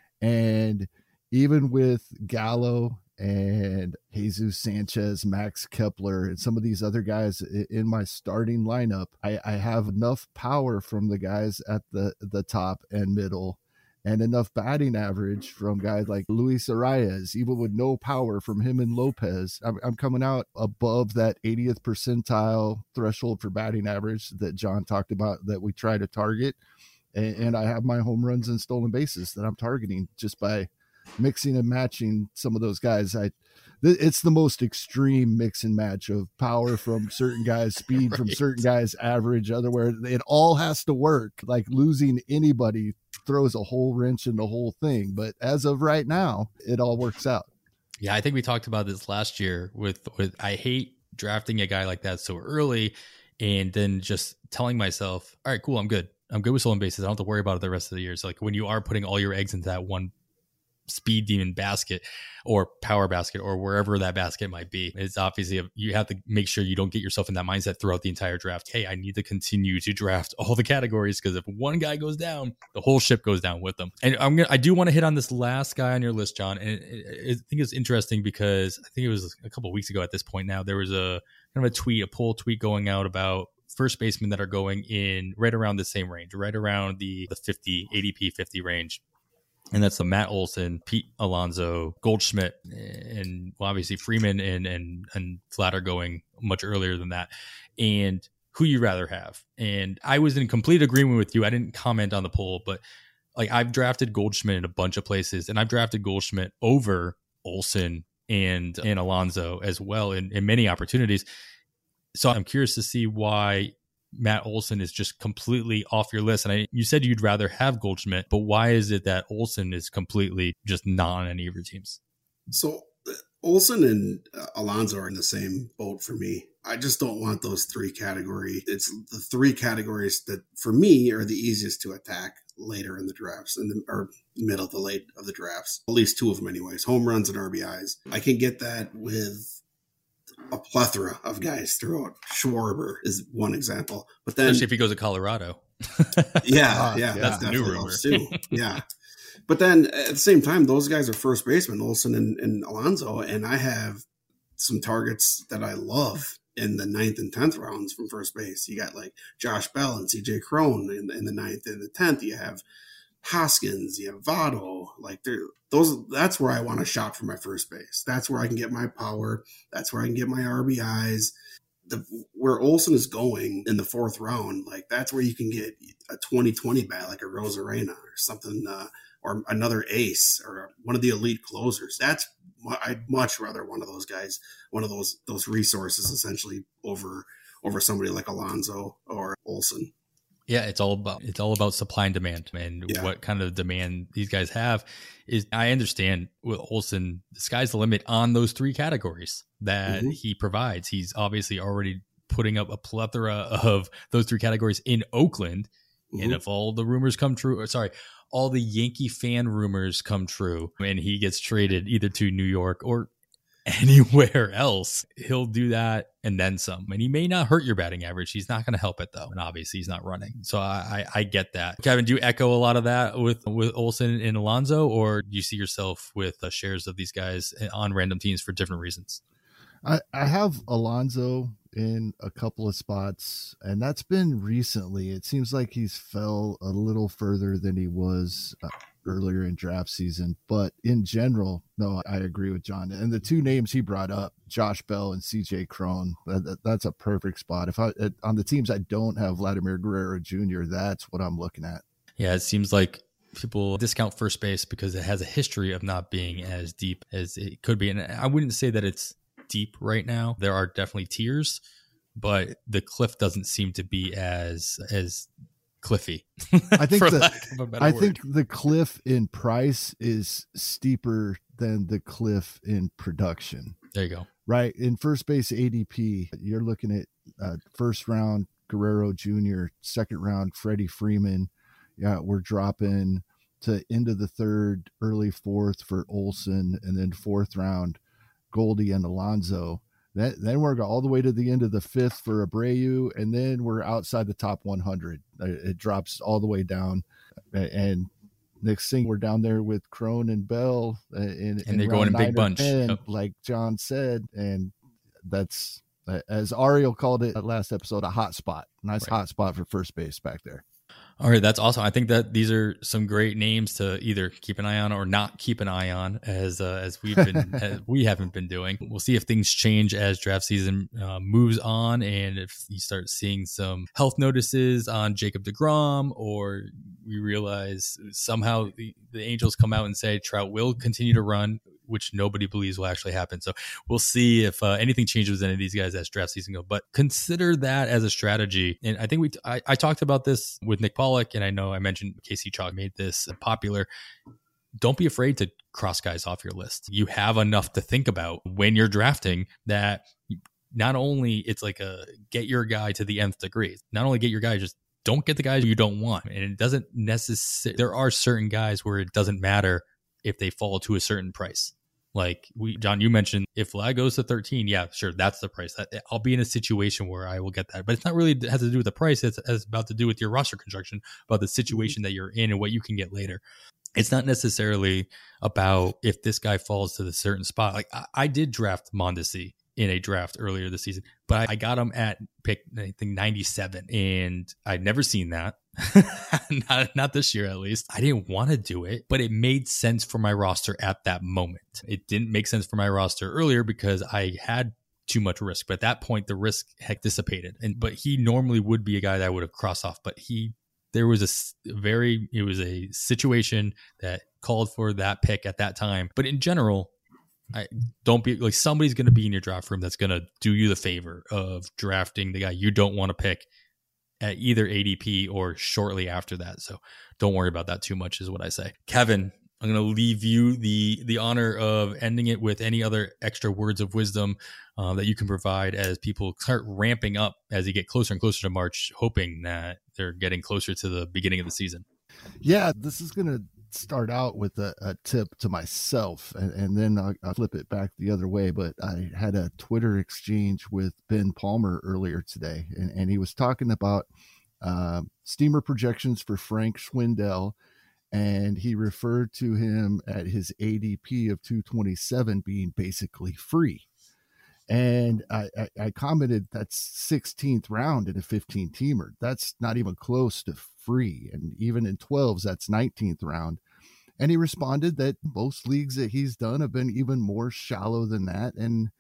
Speaker 2: and even with Gallo and Jesus Sanchez, Max Kepler, and some of these other guys in my starting lineup, I, I have enough power from the guys at the, the top and middle and enough batting average from guys like Luis Arias, even with no power from him and Lopez. I'm, I'm coming out above that eightieth percentile threshold for batting average that John talked about that we try to target. And, and I have my home runs and stolen bases that I'm targeting just by mixing and matching some of those guys. I, it's the most extreme mix and match of power from certain guys, speed right. from certain guys, average, otherwhere. It all has to work. Like losing anybody throws a whole wrench in the whole thing. But as of right now, it all works out.
Speaker 1: Yeah, I think we talked about this last year with, with I hate drafting a guy like that so early and then just telling myself, all right, cool, I'm good. I'm good with stolen bases. I don't have to worry about it the rest of the year. So like when you are putting all your eggs into that one speed demon basket or power basket or wherever that basket might be, it's obviously a, you have to make sure you don't get yourself in that mindset throughout the entire draft. Hey, I need to continue to draft all the categories because if one guy goes down, the whole ship goes down with them. And I'm gonna, I do want to hit on this last guy on your list, John. And it, it, I think it's interesting because I think it was a couple of weeks ago at this point now, there was a kind of a tweet, a poll tweet going out about first basemen that are going in right around the same range, right around the, the fifty, A D P fifty range. And that's the Matt Olson, Pete Alonso, Goldschmidt, and well, obviously Freeman and and and Vlad are going much earlier than that. And who you rather have? And I was in complete agreement with you. I didn't comment on the poll, but like I've drafted Goldschmidt in a bunch of places, and I've drafted Goldschmidt over Olson and and Alonso as well in, in many opportunities. So I'm curious to see why Matt Olson is just completely off your list. And I, you said you'd rather have Goldschmidt, but why is it that Olson is completely just not on any of your teams?
Speaker 3: So uh, Olson and uh, Alonso are in the same boat for me. I just don't want those three categories. It's the three categories that for me are the easiest to attack later in the drafts in the or middle of the late of the drafts. At least two of them anyways, home runs and R B Is. I can get that with a plethora of guys throughout. Schwarber is one example, but then
Speaker 1: especially if he goes to Colorado.
Speaker 3: yeah,
Speaker 2: uh,
Speaker 3: yeah,
Speaker 2: yeah,
Speaker 3: that's
Speaker 1: the new rumor
Speaker 3: too. Yeah, but then at the same time, those guys are first basemen, Olson and, and Alonso, and I have some targets that I love in the ninth and tenth rounds from first base. You got like Josh Bell and C J Cron in, in the ninth and the tenth. You have Hoskins, you have Votto. Like those, that's where I want to shop for my first base. That's where I can get my power. That's where I can get my R B Is. The, where Olson is going in the fourth round, like that's where you can get a twenty twenty bat like a Rosarena or something, uh, or another ace or one of the elite closers. That's I'd much rather one of those guys, one of those those resources, essentially over over somebody like Alonso or Olson.
Speaker 1: Yeah, it's all about it's all about supply and demand, and yeah. what kind of demand these guys have is. I understand with Olson, the sky's the limit on those three categories that mm-hmm. he provides. He's obviously already putting up a plethora of those three categories in Oakland, mm-hmm. and if all the rumors come true, or sorry. all the Yankee fan rumors come true and he gets traded either to New York or anywhere else, he'll do that and then some. And he may not hurt your batting average. He's not going to help it though. And obviously he's not running. So I, I, I get that. Kevin, do you echo a lot of that with, with Olson and Alonso, or do you see yourself with uh, shares of these guys on random teams for different reasons?
Speaker 2: I, I have Alonso in a couple of spots, and that's been recently. It seems like he's fell a little further than he was uh, earlier in draft season, but in general, no, I agree with John. And the two names he brought up, Josh Bell and C J Cron, that, that, that's a perfect spot. If I on the teams I don't have Vladimir Guerrero Junior, that's what I'm looking at.
Speaker 1: Yeah, it seems like people discount first base because it has a history of not being as deep as it could be. And I wouldn't say that it's deep right now. There are definitely tiers, but the cliff doesn't seem to be as as cliffy.
Speaker 2: I think the, I word. think the cliff in price is steeper than the cliff in production.
Speaker 1: There you go.
Speaker 2: Right. In first base A D P, you're looking at uh, first round Guerrero Junior, second round Freddie Freeman. Yeah, we're dropping to end of the third, early fourth for Olson, and then fourth round Goldie and Alonso. Then, then we're all the way to the end of the fifth for Abreu, and then we're outside the top one hundred. It drops all the way down, and next thing we're down there with Cron and Bell, in,
Speaker 1: and in they're going in big bunch,
Speaker 2: ten,
Speaker 1: yep.
Speaker 2: like John said, and that's, as Ariel called it last episode, a hot spot. Nice right. hot spot for first base back there.
Speaker 1: All right, that's awesome. I think that these are some great names to either keep an eye on or not keep an eye on, as uh, as we've been as we haven't been doing. We'll see if things change as draft season uh, moves on, and if you start seeing some health notices on Jacob deGrom, or we realize somehow the, the Angels come out and say Trout will continue to run, which nobody believes will actually happen. So we'll see if uh, anything changes with any of these guys as draft season goes. But consider that as a strategy. And I think we t- I, I talked about this with Nick Pollock, and I know I mentioned Casey Chalk made this popular. Don't be afraid to cross guys off your list. You have enough to think about when you're drafting that not only it's like a get your guy to the nth degree, not only get your guy, just don't get the guys you don't want. And it doesn't necessarily, there are certain guys where it doesn't matter if they fall to a certain price. Like we, John, you mentioned if Vlad goes to thirteen, yeah, sure, that's the price. That, I'll be in a situation where I will get that, but it's not really it has to do with the price. It's, it's about to do with your roster construction, about the situation that you're in and what you can get later. It's not necessarily about if this guy falls to the certain spot. Like I, I did draft Mondesi in a draft earlier this season, but I got him at pick, I think ninety-seven, and I'd never seen that. not, not this year, at least. I didn't want to do it, but it made sense for my roster at that moment. It didn't make sense for my roster earlier because I had too much risk, but at that point the risk had dissipated. And but he normally would be a guy that I would have crossed off, but he there was a very it was a situation that called for that pick at that time. But in general, I don't be like somebody's going to be in your draft room that's going to do you the favor of drafting the guy you don't want to pick at either A D P or shortly after that. So don't worry about that too much is what I say. Kevin, I'm going to leave you the the honor of ending it with any other extra words of wisdom uh, that you can provide as people start ramping up as you get closer and closer to March, hoping that they're getting closer to the beginning of the season.
Speaker 2: Yeah, this is going to start out with a, a tip to myself, and, and then I'll, I'll flip it back the other way. But I had a Twitter exchange with Ben Palmer earlier today, and, and he was talking about uh, steamer projections for Frank Schwindel, and he referred to him at his A D P of two twenty-seven being basically free. And I, I, I commented that's sixteenth round in a fifteen teamer. That's not even close to free. And even in twelves, that's nineteenth round. And he responded that most leagues that he's done have been even more shallow than that. And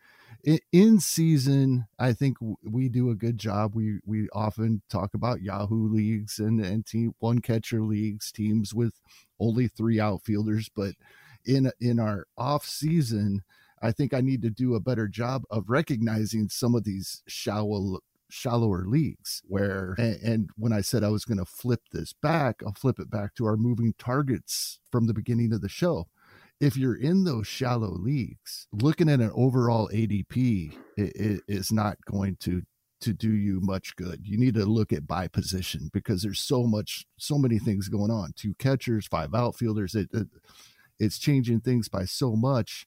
Speaker 2: in season, I think we do a good job. We we often talk about Yahoo leagues and, and team one catcher leagues, teams with only three outfielders. But in in our off season, I think I need to do a better job of recognizing some of these shallow shallower leagues where, and, and when I said I was going to flip this back, I'll flip it back to our moving targets from the beginning of the show. If you're in those shallow leagues, looking at an overall A D P it, it is not going to to do you much good. You need to look at by position because there's so much, so many things going on. Two catchers, five outfielders. It, it it's changing things by so much.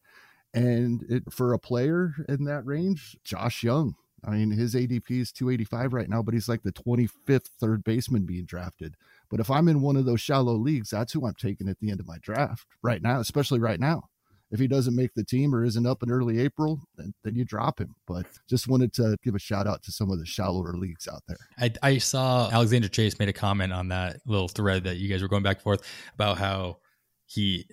Speaker 2: And it, for a player in that range, Josh Young, I mean, his A D P is two eighty-five right now, but he's like the twenty-fifth third baseman being drafted. But if I'm in one of those shallow leagues, that's who I'm taking at the end of my draft right now, especially right now. If he doesn't make the team or isn't up in early April, then, then you drop him. But just wanted to give a shout out to some of the shallower leagues out there.
Speaker 1: I, I saw Alexander Chase made a comment on that little thread that you guys were going back and forth about how he,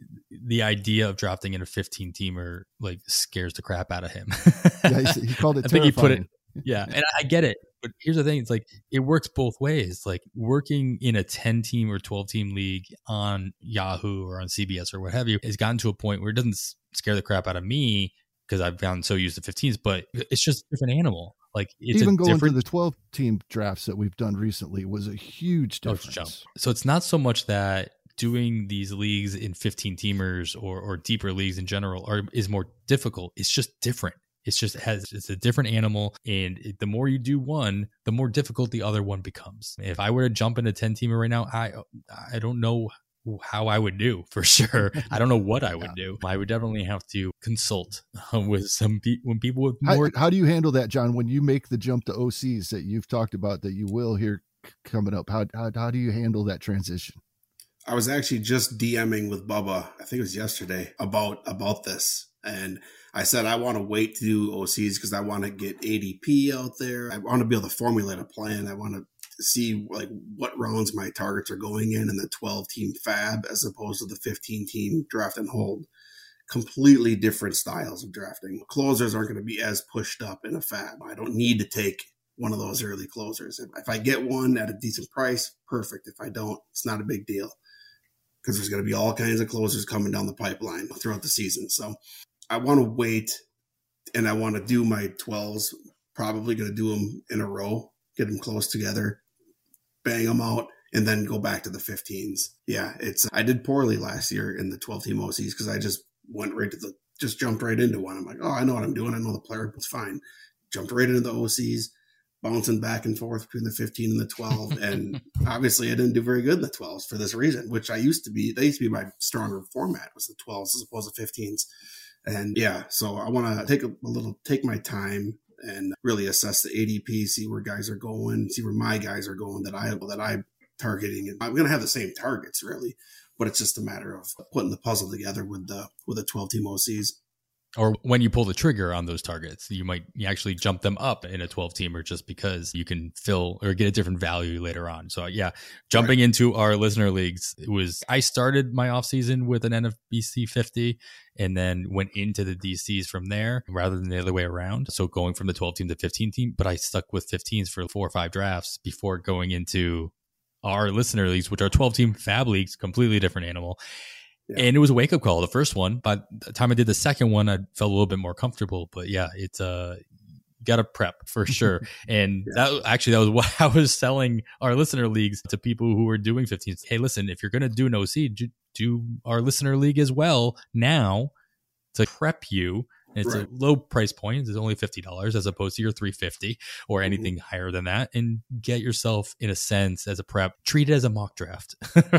Speaker 1: the idea of drafting in a fifteen teamer like scares the crap out of him.
Speaker 2: Yeah, he, he called it
Speaker 1: I think he put it,
Speaker 2: terrifying.
Speaker 1: yeah. And I get it. But here's the thing. It's like, it works both ways. Like working in a ten team or twelve team league on Yahoo or on C B S or what have you has gotten to a point where it doesn't scare the crap out of me because I've gotten so used to fifteens, but it's just a different animal. Like it's
Speaker 2: even
Speaker 1: a
Speaker 2: going
Speaker 1: different
Speaker 2: to the twelve team drafts that we've done recently was a huge difference.
Speaker 1: jump. So it's not so much that doing these leagues in fifteen teamers or, or deeper leagues in general are is more difficult. It's just different. It's just has it's a different animal, and it, the more you do one, the more difficult the other one becomes. If I were to jump into ten teamer right now, I I don't know how I would do for sure. I don't know what I would do. I would definitely have to consult with some people when people with more.
Speaker 2: How, how do you handle that, John? When you make the jump to O Cs that you've talked about that you will here coming up, how how, how do you handle that transition?
Speaker 3: I was actually just DMing with Bubba, I think it was yesterday, about about this. And I said I want to wait to do O Cs because I want to get A D P out there. I want to be able to formulate a plan. I want to see like what rounds my targets are going in in the twelve team fab as opposed to the fifteen team draft and hold. Completely different styles of drafting. Closers aren't going to be as pushed up in a fab. I don't need to take one of those early closers. If, if I get one at a decent price, perfect. If I don't, it's not a big deal because there's going to be all kinds of closers coming down the pipeline throughout the season. So I want to wait, and I want to do my twelves, probably going to do them in a row, get them close together, bang them out, and then go back to the fifteens. Yeah, it's I did poorly last year in the twelve-team O Cs because I just went right to the, just jumped right into one. I'm like, oh, I know what I'm doing. I know the player. It's fine. Jumped right into the O Cs, bouncing back and forth between the fifteen and the twelve. And obviously I didn't do very good in the twelves for this reason, which I used to be, they used to be my stronger format was the twelves as opposed to fifteens. And yeah, so I want to take a, a little, take my time and really assess the A D P, see where guys are going, see where my guys are going that I that I'm targeting. And I'm going to have the same targets really, but it's just a matter of putting the puzzle together with the with the twelve team O Cs.
Speaker 1: Or when you pull the trigger on those targets, you might you actually jump them up in a twelve teamer just because you can fill or get a different value later on. So yeah, jumping right into our listener leagues, it was I started my off season with an N F B C fifty and then went into the D Cs from there rather than the other way around. So going from the twelve team to fifteen team, but I stuck with fifteens for four or five drafts before going into our listener leagues, which are twelve team fab leagues, completely different animal. Yeah. And it was a wake up call. The first one, by the time I did the second one, I felt a little bit more comfortable. But yeah, it's uh, you got to prep for sure. And yeah. that actually, that was what I was selling our listener leagues to people who were doing fifteens. Hey, listen, if you're going to do an O C, do, do our listener league as well now to prep you. It's right. a low price point. It's only fifty dollars as opposed to your three hundred fifty dollars or anything mm-hmm. higher than that. And get yourself, in a sense, as a prep, treat it as a mock draft.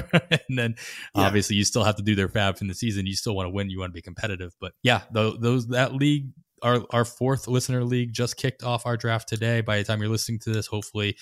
Speaker 1: And then yeah. obviously you still have to do their fab from the season. You still want to win. You want to be competitive. But yeah, those, those that league, our, our fourth listener league just kicked off our draft today. By the time you're listening to this, hopefully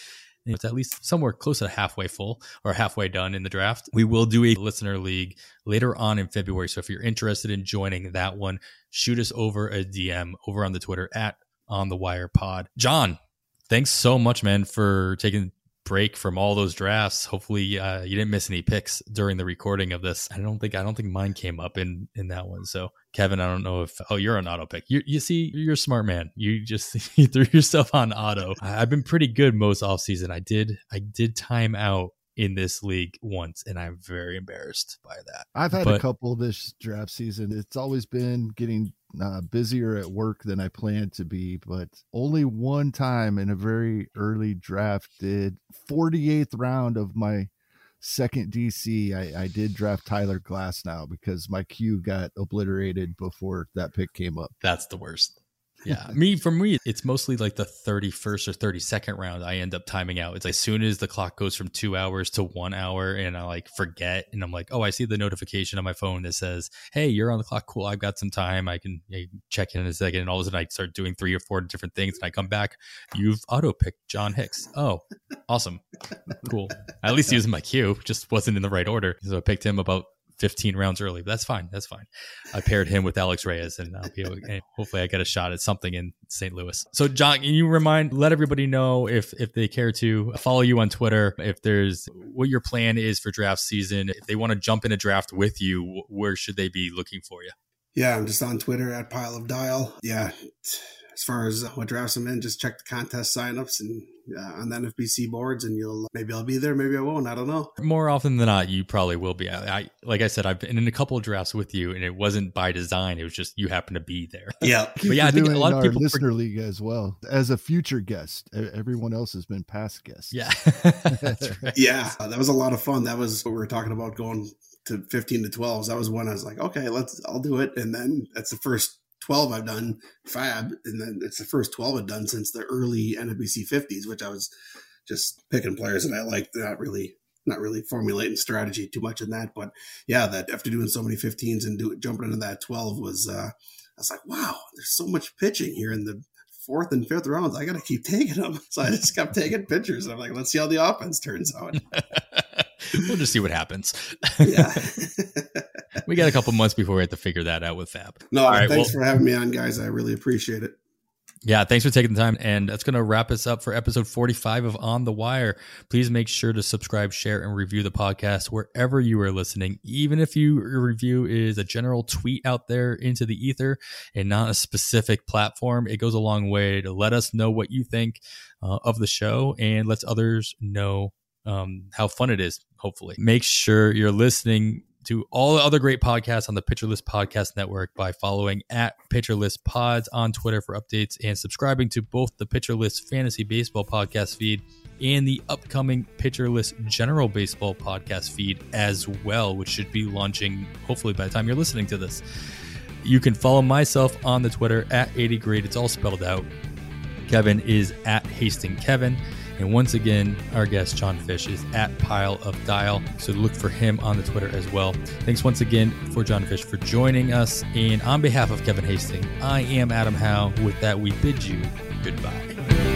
Speaker 1: It's at least somewhere close to halfway full or halfway done in the draft. We will do a listener league later on in February. So if you're interested in joining that one, shoot us over a D M over on the Twitter at On The Wire Pod. John, thanks so much, man, for taking break from all those drafts. Hopefully uh, you didn't miss any picks during the recording of this. I don't think I don't think mine came up in in that one. So Kevin, I don't know if oh you're on auto pick. You you see, you're a smart man. You just you threw yourself on auto. I, I've been pretty good most offseason. I did I did time out in this league once, and I'm very embarrassed by that.
Speaker 2: I've had
Speaker 1: but,
Speaker 2: a couple this draft season. It's always been getting uh, busier at work than I planned to be, but only one time in a very early draft did forty-eighth round of my second D C. I, I did draft Tyler Glasnow because my queue got obliterated before that pick came up.
Speaker 1: That's the worst. Yeah, me for me, it's mostly like the thirty-first or thirty-second round. I end up timing out. It's like as soon as the clock goes from two hours to one hour, and I like forget, and I'm like, oh, I see the notification on my phone that says, "Hey, you're on the clock. Cool, I've got some time. I can you know, check in, in a second." And all of a sudden, I start doing three or four different things, and I come back. You've auto picked John Hicks. Oh, awesome, cool. At least he was in my queue, just wasn't in the right order, so I picked him about fifteen rounds early, but that's fine. That's fine. I paired him with Alex Reyes, and I'll be able, and hopefully I get a shot at something in Saint Louis. So John, can you remind, let everybody know if, if they care to follow you on Twitter, if there's what your plan is for draft season, if they want to jump in a draft with you, where should they be looking for you?
Speaker 3: Yeah, I'm just on Twitter at Pile of Dial. Yeah. As far as what drafts I'm in, just check the contest signups and uh, on the N F B C boards, and you'll maybe I'll be there, maybe I won't. I don't know.
Speaker 1: More often than not, you probably will be. I, I like I said, I've been in a couple of drafts with you, and it wasn't by design. It was just you happen to be there.
Speaker 3: Yeah,
Speaker 1: but yeah, I think a lot of people
Speaker 2: listener league as well as a future guest. Everyone else has been past guests.
Speaker 1: Yeah, that's right.
Speaker 3: Yeah, uh, that was a lot of fun. That was what we were talking about going to fifteen to twelves. That was when I was like, okay, let's. I'll do it, and then that's the first twelve I've done Fab, and then it's the first twelve I've done since the early N F B C fifties, which I was just picking players that I liked, not really not really formulating strategy too much in that. But yeah, that after doing so many fifteens and do, jumping into that twelve was uh, I was like, wow, there's so much pitching here in the fourth and fifth rounds. I got to keep taking them. So I just kept taking pitchers. And I'm like, let's see how the offense turns out.
Speaker 1: We'll just see what happens.
Speaker 3: Yeah.
Speaker 1: We got a couple months before we have to figure that out with Fab.
Speaker 3: No,
Speaker 1: All right,
Speaker 3: thanks
Speaker 1: well,
Speaker 3: for having me on, guys. I really appreciate it.
Speaker 1: Yeah, thanks for taking the time. And that's going to wrap us up for episode forty-five of On the Wire. Please make sure to subscribe, share, and review the podcast wherever you are listening. Even if you, your review is a general tweet out there into the ether and not a specific platform, it goes a long way to let us know what you think uh, of the show and lets others know um, how fun it is, hopefully. Make sure you're listening to all the other great podcasts on the Pitcher List Podcast Network by following at Pitcher List Pods on Twitter for updates and subscribing to both the Pitcher List Fantasy Baseball podcast feed and the upcoming Pitcher List General Baseball podcast feed as well, which should be launching hopefully by the time you're listening to this. You can follow myself on the Twitter at eighty grade. It's all spelled out. Kevin is at Hastings Kevin. And once again, our guest, John Fish, is at Pile of Dial. So look for him on the Twitter as well. Thanks once again for John Fish for joining us. And on behalf of Kevin Hastings, I am Adam Howe. With that, we bid you goodbye.